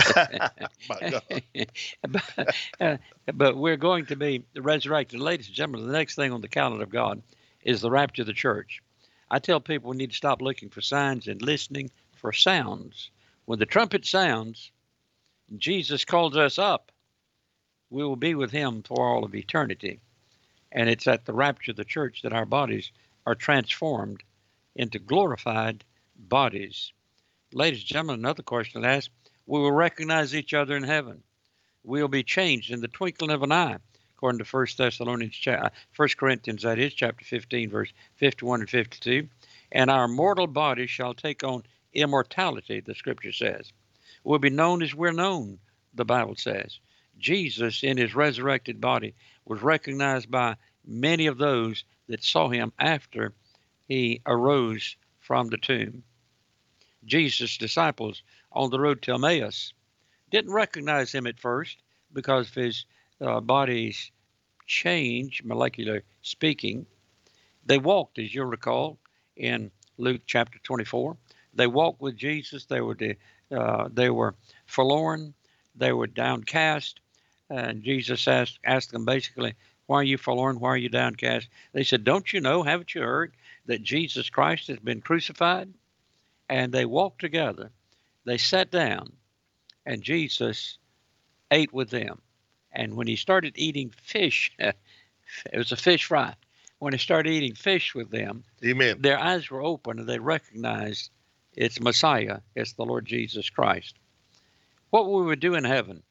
My God. but, uh, but we're going to be resurrected. Ladies and gentlemen, the next thing on the calendar of God is the rapture of the church. I tell people we need to stop looking for signs and listening for sounds. When the trumpet sounds, Jesus calls us up, we will be with him for all of eternity. And it's at the rapture of the church that our bodies are transformed into glorified bodies. Ladies and gentlemen, another question I ask, we will recognize each other in heaven. We will be changed in the twinkling of an eye, according to First Thessalonians, First Corinthians, that is, chapter fifteen, verse fifty-one and fifty-two. And our mortal bodies shall take on immortality, the scripture says. We'll be known as we're known, the Bible says. Jesus, in his resurrected body, was recognized by many of those that saw him after he arose from the tomb. Jesus' disciples on the road to Emmaus didn't recognize him at first because of his uh, body's change, molecular speaking. They walked, as you'll recall, in Luke chapter twenty-four. They walked with Jesus. They were de- uh, they were forlorn. They were downcast. And Jesus asked, asked them basically, why are you forlorn? Why are you downcast? They said, don't you know, haven't you heard that Jesus Christ has been crucified? And they walked together. They sat down, and Jesus ate with them. And when he started eating fish, it was a fish fry. When he started eating fish with them, Amen. Their eyes were open, and they recognized it's Messiah, it's the Lord Jesus Christ. What will we do in heaven?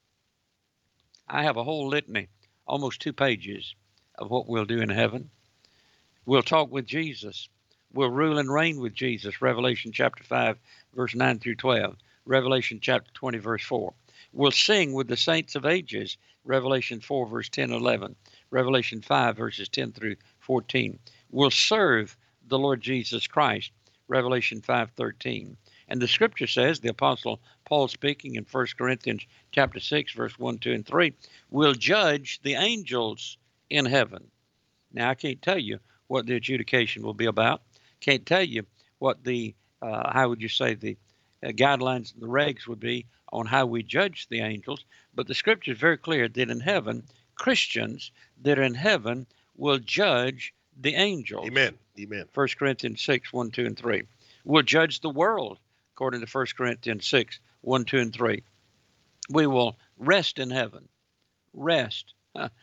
I have a whole litany, almost two pages, of what we'll do in heaven. We'll talk with Jesus. We'll rule and reign with Jesus, Revelation chapter five, verse nine through twelve, Revelation chapter twenty, verse four. We'll sing with the saints of ages, Revelation four, verse ten and eleven, Revelation five, verses ten through fourteen. We'll serve the Lord Jesus Christ, Revelation five, thirteen. And the scripture says, the apostle Paul speaking in First Corinthians chapter six, verse one, two, and three, will judge the angels in heaven. Now, I can't tell you what the adjudication will be about. Can't tell you what the, uh, how would you say, the uh, guidelines and the regs would be on how we judge the angels. But the scripture is very clear that in heaven, Christians that are in heaven will judge the angels. Amen. Amen. First Corinthians six, one, two, and three. We'll judge the world, according to First Corinthians six, one, two, and three. We will rest in heaven. Rest.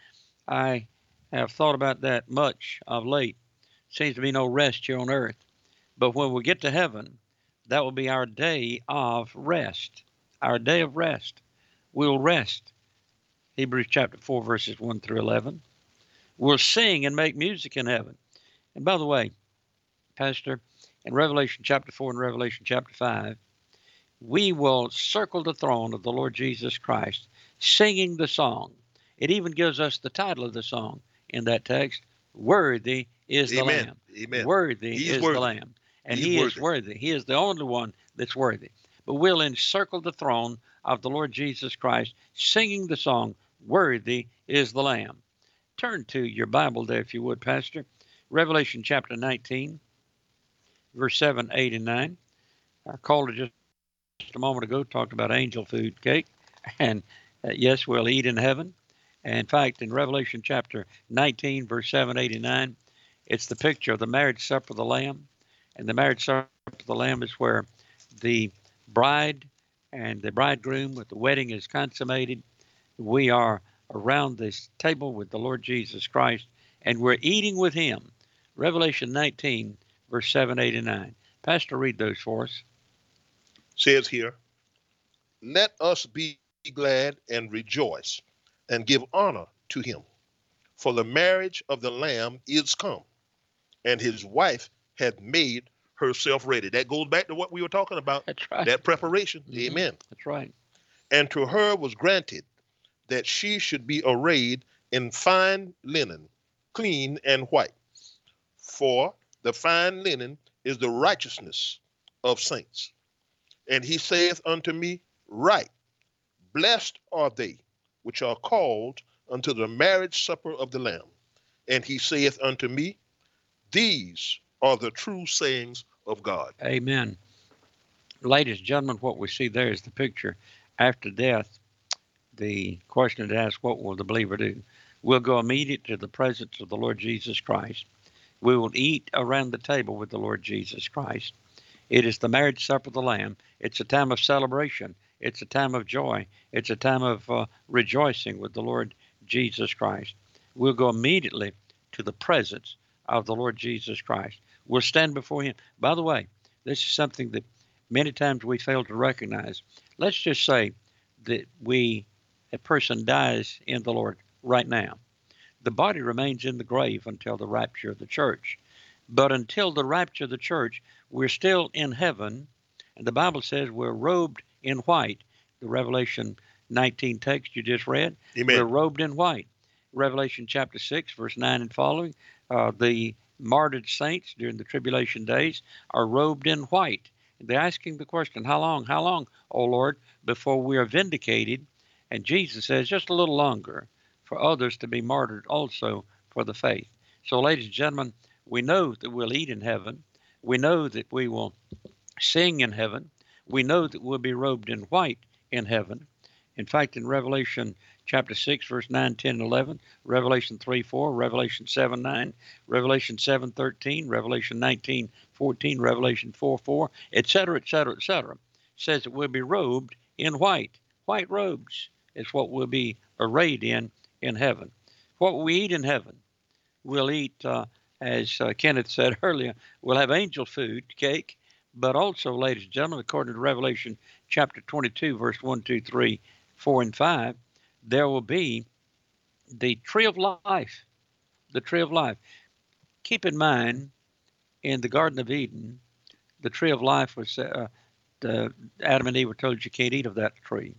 I have thought about that much of late. Seems to be no rest here on earth. But when we get to heaven, that will be our day of rest. Our day of rest. We'll rest. Hebrews chapter four, verses one through eleven. We'll sing and make music in heaven. And by the way, Pastor, in Revelation chapter four and Revelation chapter five, we will circle the throne of the Lord Jesus Christ, singing the song. It even gives us the title of the song in that text, Worthy is the Amen. Lamb. Amen. Worthy He is, is worthy. the Lamb. And He he is is worthy. He is the only one that's worthy. But we'll encircle the throne of the Lord Jesus Christ, singing the song, Worthy is the Lamb. Turn to your Bible there, if you would, Pastor. Revelation chapter nineteen, verse seven, eight, and nine. I called it just a moment ago, talked about angel food cake. And uh, yes, we'll eat in heaven. And in fact, in Revelation chapter nineteen, verse seven, eight, and nine, It's the picture of the marriage supper of the Lamb. And the marriage supper of the Lamb is where the bride and the bridegroom, with the wedding is consummated. We are around this table with the Lord Jesus Christ, and we're eating with him. Revelation nineteen, verse seven, eight, and nine. Pastor, read those for us. Says here, let us be glad and rejoice and give honor to him. For the marriage of the Lamb is come, and his wife hath made herself ready. That goes back to what we were talking about. That's right. That preparation. Mm-hmm. Amen. That's right. And to her was granted that she should be arrayed in fine linen, clean and white. For the fine linen is the righteousness of saints. And he saith unto me, right, blessed are they which are called unto the marriage supper of the Lamb. And he saith unto me, these are the true sayings of God. Amen. Ladies and gentlemen, what we see there is the picture. After death, the question is asked, what will the believer do? We'll go immediately to the presence of the Lord Jesus Christ. We will eat around the table with the Lord Jesus Christ. It is the marriage supper of the Lamb. It's a time of celebration. It's a time of joy. It's a time of uh, rejoicing with the Lord Jesus Christ. We'll go immediately to the presence of the Lord Jesus Christ. We'll stand before him. By the way, this is something that many times we fail to recognize. Let's just say that we, a person dies in the Lord right now. The body remains in the grave until the rapture of the church. But until the rapture of the church, we're still in heaven. And the Bible says we're robed in white. The Revelation nineteen text you just read. Amen. We're robed in white. Revelation chapter six, verse nine and following. Uh, the martyred saints during the tribulation days are robed in white. They're asking the question, how long, how long, O Lord, before we are vindicated? And Jesus says, just a little longer, for others to be martyred also for the faith. So, ladies and gentlemen, we know that we'll eat in heaven. We know that we will sing in heaven. We know that we'll be robed in white in heaven. In fact, in Revelation chapter six, verse nine, ten, and eleven, Revelation three, four, Revelation seven, nine, Revelation seven, thirteen, Revelation nineteen, fourteen, Revelation four, four, et cetera, et cetera, et cetera, says that we'll be robed in white. White robes is what we'll be arrayed in in heaven. What will we eat in heaven? We'll eat, uh, as uh, Kenneth said earlier, we'll have angel food, cake, but also, ladies and gentlemen, according to Revelation chapter twenty-two, verse one, two, three, four, and five, there will be the tree of life, the tree of life. Keep in mind, in the Garden of Eden, the tree of life was, uh, the, Adam and Eve were told you can't eat of that tree.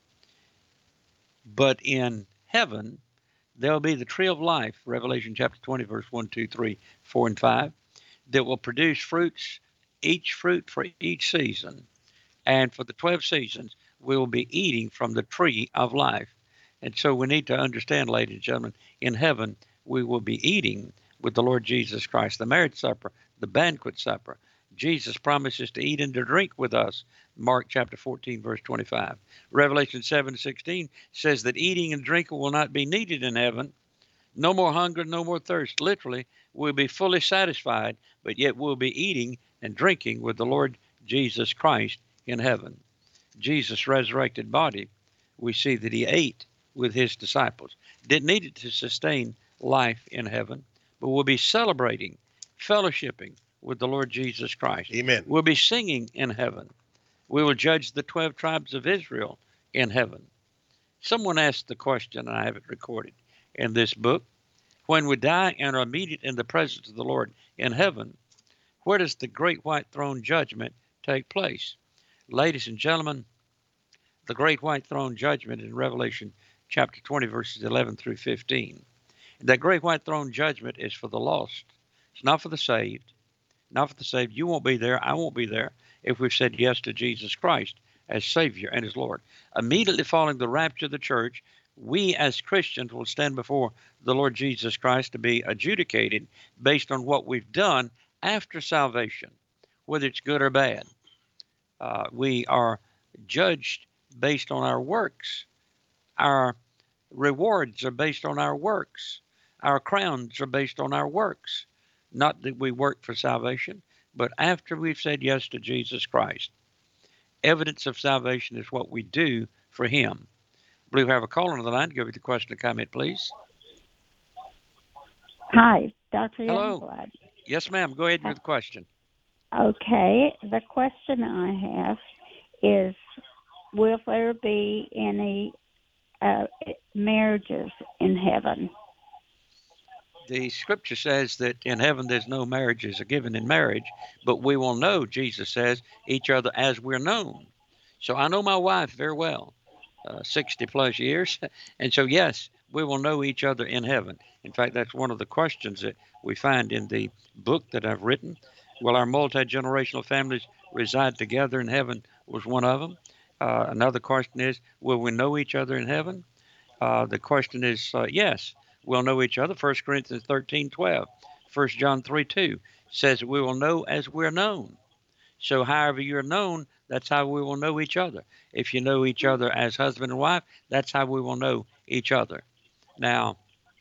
But in heaven, there will be the tree of life, Revelation chapter twenty, verse one, two, three, four, and five, that will produce fruits, each fruit for each season. And for the twelve seasons, we will be eating from the tree of life. And so we need to understand, ladies and gentlemen, in heaven, we will be eating with the Lord Jesus Christ, the marriage supper, the banquet supper. Jesus promises to eat and to drink with us. Mark chapter fourteen, verse twenty-five. Revelation seven, sixteen says that eating and drinking will not be needed in heaven. No more hunger, no more thirst. Literally, we'll be fully satisfied, but yet we'll be eating and drinking with the Lord Jesus Christ in heaven. Jesus' resurrected body, we see that he ate with his disciples. Didn't need it to sustain life in heaven, but we'll be celebrating, fellowshipping with the Lord Jesus Christ. Amen. We'll be singing in heaven. We will judge the twelve tribes of Israel in heaven. Someone asked the question, and I have it recorded in this book, when we die and are immediate in the presence of the Lord in heaven, where does the great white throne judgment take place? Ladies and gentlemen, the great white throne judgment in Revelation chapter twenty, verses eleven through fifteen. That great white throne judgment is for the lost. It's not for the saved. Not for the saved. You won't be there. I won't be there if we've said yes to Jesus Christ as Savior and as Lord. Immediately following the rapture of the church, we as Christians will stand before the Lord Jesus Christ to be adjudicated based on what we've done after salvation, whether it's good or bad. Uh, we are judged based on our works. Our rewards are based on our works. Our crowns are based on our works. not that we work for salvation, but after we've said yes to Jesus Christ. Evidence of salvation is what we do for him. I believe we have a caller on the line. Go with the question or comment, please. Hi, Doctor Hello. Youngblood. Yes, ma'am. Go ahead with the question. Okay. The question I have is, will there be any uh, marriages in heaven? The scripture says that in heaven there's no marriages are given in marriage, but we will know, Jesus says, each other as we're known. So I know my wife very well, uh, sixty plus years. And so, yes, we will know each other in heaven. In fact, that's one of the questions that we find in the book that I've written. Will our multi-generational families reside together in heaven was one of them. Uh, another question is, will we know each other in heaven? Uh, the question is, uh, yes. We'll know each other. First Corinthians thirteen twelve. First John three two says we will know as we're known. So however you're known, that's how we will know each other. If you know each other as husband and wife, that's how we will know each other. Now,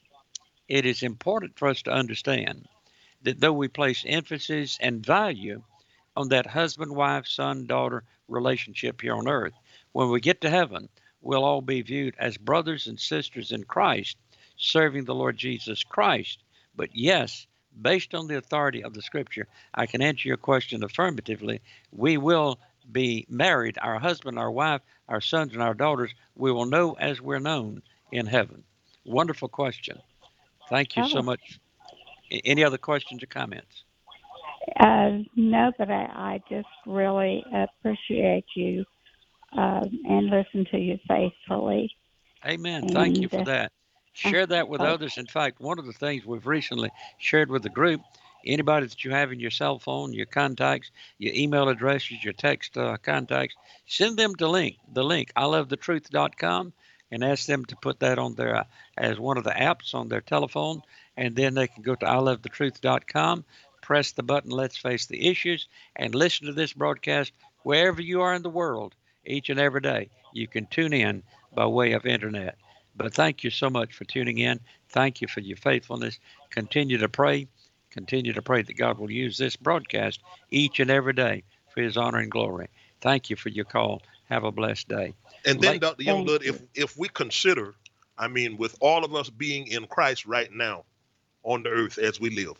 it is important for us to understand that though we place emphasis and value on that husband, wife, son, daughter relationship here on earth, when we get to heaven, we'll all be viewed as brothers and sisters in Christ, serving the Lord Jesus Christ. But yes, based on the authority of the scripture, I can answer your question affirmatively. We will be married, our husband, our wife, our sons, and our daughters. We will know as we're known in heaven. Wonderful question. Thank you oh. so much. Any other questions or comments? Uh, no, but I, I just really appreciate you uh, and listen to you faithfully. Amen. And, Thank you for uh, that. Share that with others. In fact, one of the things we've recently shared with the group, anybody that you have in your cell phone, your contacts, your email addresses, your text uh, contacts, send them the link, the link, I love the truth dot com, and ask them to put that on their, uh, as one of the apps on their telephone, and then they can go to I love the truth dot com, press the button, Let's Face the Issues, and listen to this broadcast wherever you are in the world, each and every day. You can tune in by way of internet. But thank you so much for tuning in. Thank you for your faithfulness. Continue to pray. Continue to pray that God will use this broadcast each and every day for his honor and glory. Thank you for your call. Have a blessed day. And then, Doctor Youngblood, if, if we consider, I mean, with all of us being in Christ right now on the earth as we live,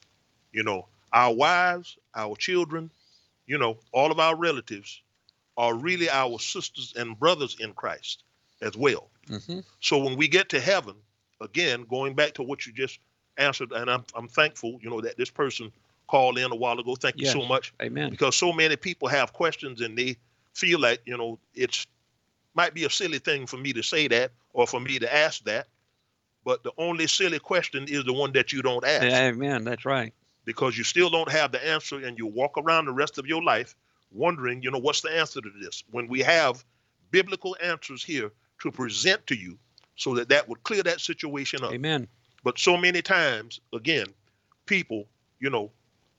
you know, our wives, our children, you know, all of our relatives are really our sisters and brothers in Christ as well. Mm-hmm. So when we get to heaven, again, going back to what you just answered, and I'm I'm thankful, you know, that this person called in a while ago. Thank you yes. so much. Amen. Because so many people have questions and they feel like, you know, it's might be a silly thing for me to say that or for me to ask that. But the only silly question is the one that you don't ask. Amen. That's right. Because you still don't have the answer and you walk around the rest of your life wondering, you know, what's the answer to this? When we have biblical answers here to present to you so that that would clear that situation up. Amen. But so many times, again, people, you know,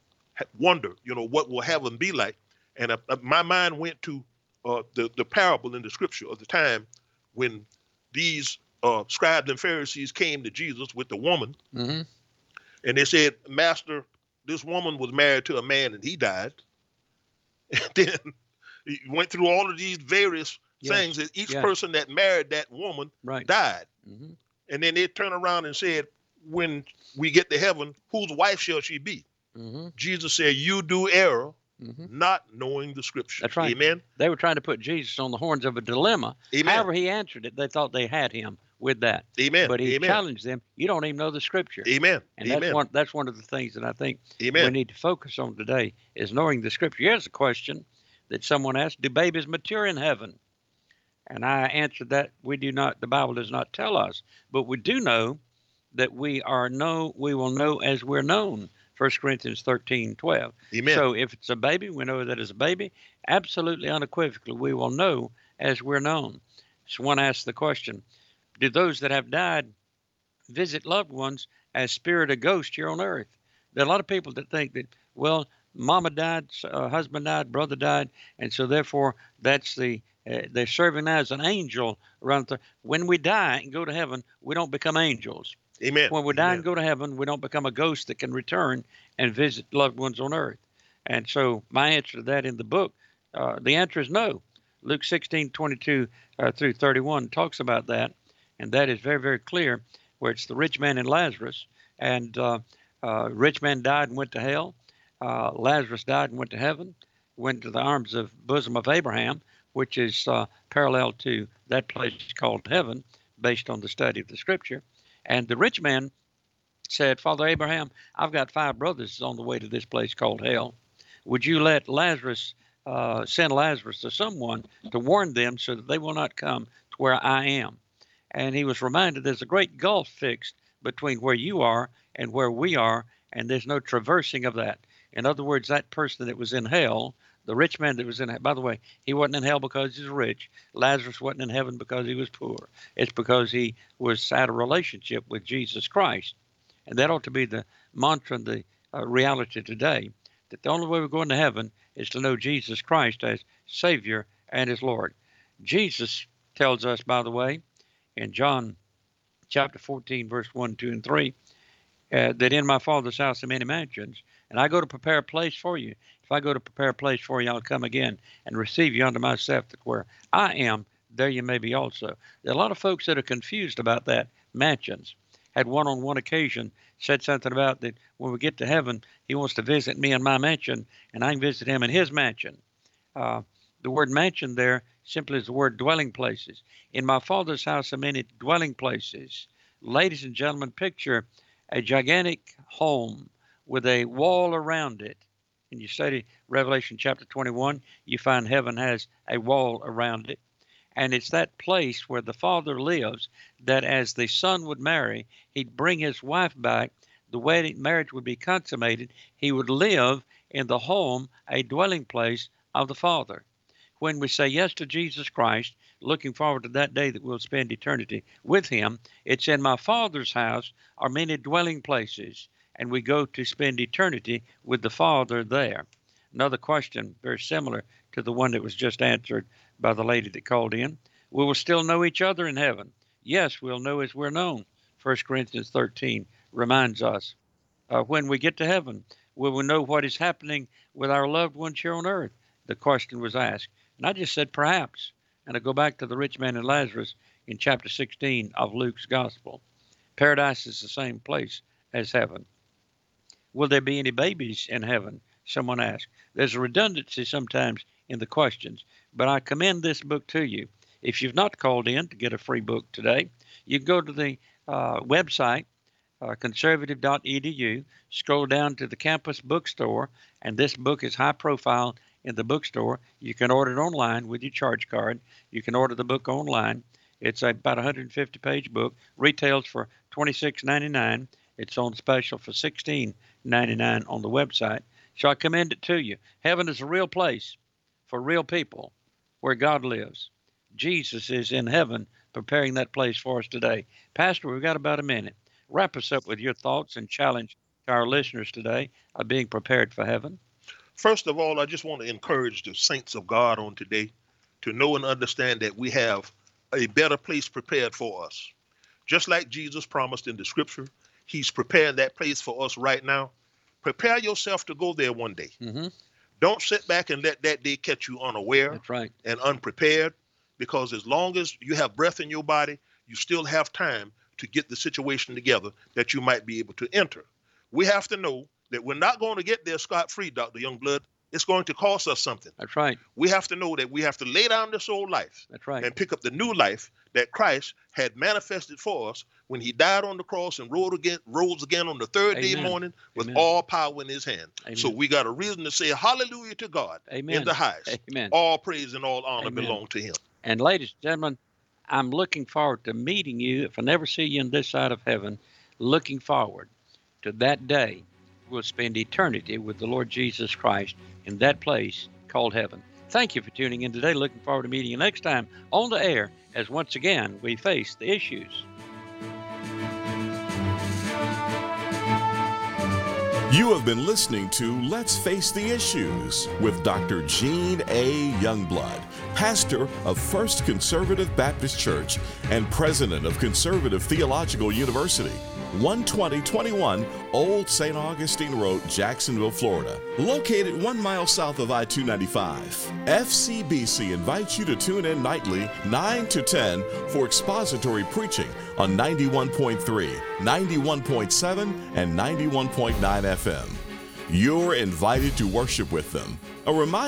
wonder, you know, what will heaven be like? And uh, my mind went to uh, the, the parable in the scripture of the time when these uh, scribes and Pharisees came to Jesus with the woman. Mm-hmm. And they said, Master, this woman was married to a man and he died. And then he went through all of these various yes. things that each yes. person that married that woman right. died. Mm-hmm. And then they turn around and said, when we get to heaven, whose wife shall she be? Mm-hmm. Jesus said, you do err, mm-hmm. not knowing the scripture. That's right. Amen. They were trying to put Jesus on the horns of a dilemma. Amen. However he answered it, they thought they had him with that. Amen. But he Amen. challenged them. You don't even know the scripture. Amen. And Amen. that's one that's one of the things that I think Amen. we need to focus on today is knowing the scripture. Here's a question that someone asked, do babies mature in heaven? And I answered that we do not, the Bible does not tell us, but we do know that we are know, we will know as we're known. First Corinthians thirteen twelve. Amen. So if it's a baby, we know that it's a baby. Absolutely unequivocally, we will know as we're known. So one asks the question, do those that have died visit loved ones as spirit or ghost here on earth? There are a lot of people that think that, well, mama died, uh, husband died, brother died, and so therefore that's the, uh, they're serving as an angel around the, when we die and go to heaven, we don't become angels. Amen. When we die Amen. and go to heaven, we don't become a ghost that can return and visit loved ones on earth. And so my answer to that in the book, uh, the answer is no. Luke sixteen, twenty-two uh, through thirty-one talks about that. And that is very, very clear, where it's the rich man and Lazarus. And uh, uh, rich man died and went to hell. Uh, Lazarus died and went to heaven, went to the arms of bosom of Abraham, which is uh, parallel to that place called heaven, based on the study of the scripture. And the rich man said, Father Abraham, I've got five brothers on the way to this place called hell. Would you let Lazarus, uh, send Lazarus to someone to warn them so that they will not come to where I am? And he was reminded there's a great gulf fixed between where you are and where we are, and there's no traversing of that. In other words, that person that was in hell, the rich man that was in, by the way, he wasn't in hell because he was rich. Lazarus wasn't in heaven because he was poor. It's because he was had a relationship with Jesus Christ. And that ought to be the mantra and the uh, reality today, that the only way we're going to heaven is to know Jesus Christ as Savior and as Lord. Jesus tells us, by the way, in John chapter fourteen, verse one, two, and three, uh, that in my Father's house are many mansions, and I go to prepare a place for you. If I go to prepare a place for you, I'll come again and receive you unto myself, that where I am, there you may be also. There are a lot of folks that are confused about that, mansions. Had one on one occasion said something about that when we get to heaven, he wants to visit me in my mansion, and I can visit him in his mansion. Uh, the word mansion there simply is the word dwelling places. In my Father's house are many dwelling places. Ladies and gentlemen, picture a gigantic home with a wall around it. And you study Revelation chapter twenty-one, you find heaven has a wall around it. And it's that place where the Father lives, that as the Son would marry, he'd bring his wife back, the wedding marriage would be consummated, he would live in the home, a dwelling place of the Father. When we say yes to Jesus Christ, looking forward to that day that we'll spend eternity with him, it's in my Father's house are many dwelling places, and we go to spend eternity with the Father there. Another question very similar to the one that was just answered by the lady that called in. We will still know each other in heaven. Yes, we'll know as we're known. First Corinthians thirteen reminds us. Uh, when we get to heaven, we will know what is happening with our loved ones here on earth. The question was asked. And I just said perhaps. And I go back to the rich man and Lazarus in chapter sixteen of Luke's gospel. Paradise is the same place as heaven. Will there be any babies in heaven? Someone asked. There's a redundancy sometimes in the questions, but I commend this book to you. If you've not called in to get a free book today, you can go to the uh, website, uh, conservative dot e d u, scroll down to the campus bookstore, and this book is high profile in the bookstore. You can order it online with your charge card. You can order the book online. It's about a one hundred fifty page book, retails for twenty-six ninety-nine. It's on special for sixteen ninety-nine on the website. So I commend it to you. Heaven is a real place for real people where God lives. Jesus is in heaven preparing that place for us today. Pastor, we've got about a minute. Wrap us up with your thoughts and challenge to our listeners today of being prepared for heaven. First of all, I just want to encourage the saints of God on today to know and understand that we have a better place prepared for us. Just like Jesus promised in the scripture, he's preparing that place for us right now. Prepare yourself to go there one day. Mm-hmm. Don't sit back and let that day catch you unaware. That's right. And unprepared, because as long as you have breath in your body, you still have time to get the situation together that you might be able to enter. We have to know that we're not going to get there scot-free, Doctor Youngblood. It's going to cost us something. That's right. We have to know that we have to lay down this old life. That's right. And pick up the new life that Christ had manifested for us when he died on the cross and rose again, rose again on the third Amen. Day morning with Amen. All power in his hand. Amen. So we got a reason to say hallelujah to God Amen. In the highest. Amen. All praise and all honor Amen. Belong to him. And ladies and gentlemen, I'm looking forward to meeting you. If I never see you on this side of heaven, looking forward to that day. We'll spend eternity with the Lord Jesus Christ in that place called heaven. Thank you for tuning in today. Looking forward to meeting you next time on the air as once again we face the issues. You have been listening to Let's Face the Issues with Doctor Gene A. Youngblood, pastor of First Conservative Baptist Church and president of Conservative Theological University. one twenty twenty-one Old Saint Augustine Road, Jacksonville, Florida. Located one mile south of I two ninety-five. F C B C invites you to tune in nightly, nine to ten, for expository preaching on ninety-one point three, ninety-one point seven, and ninety-one point nine F M. You're invited to worship with them. A reminder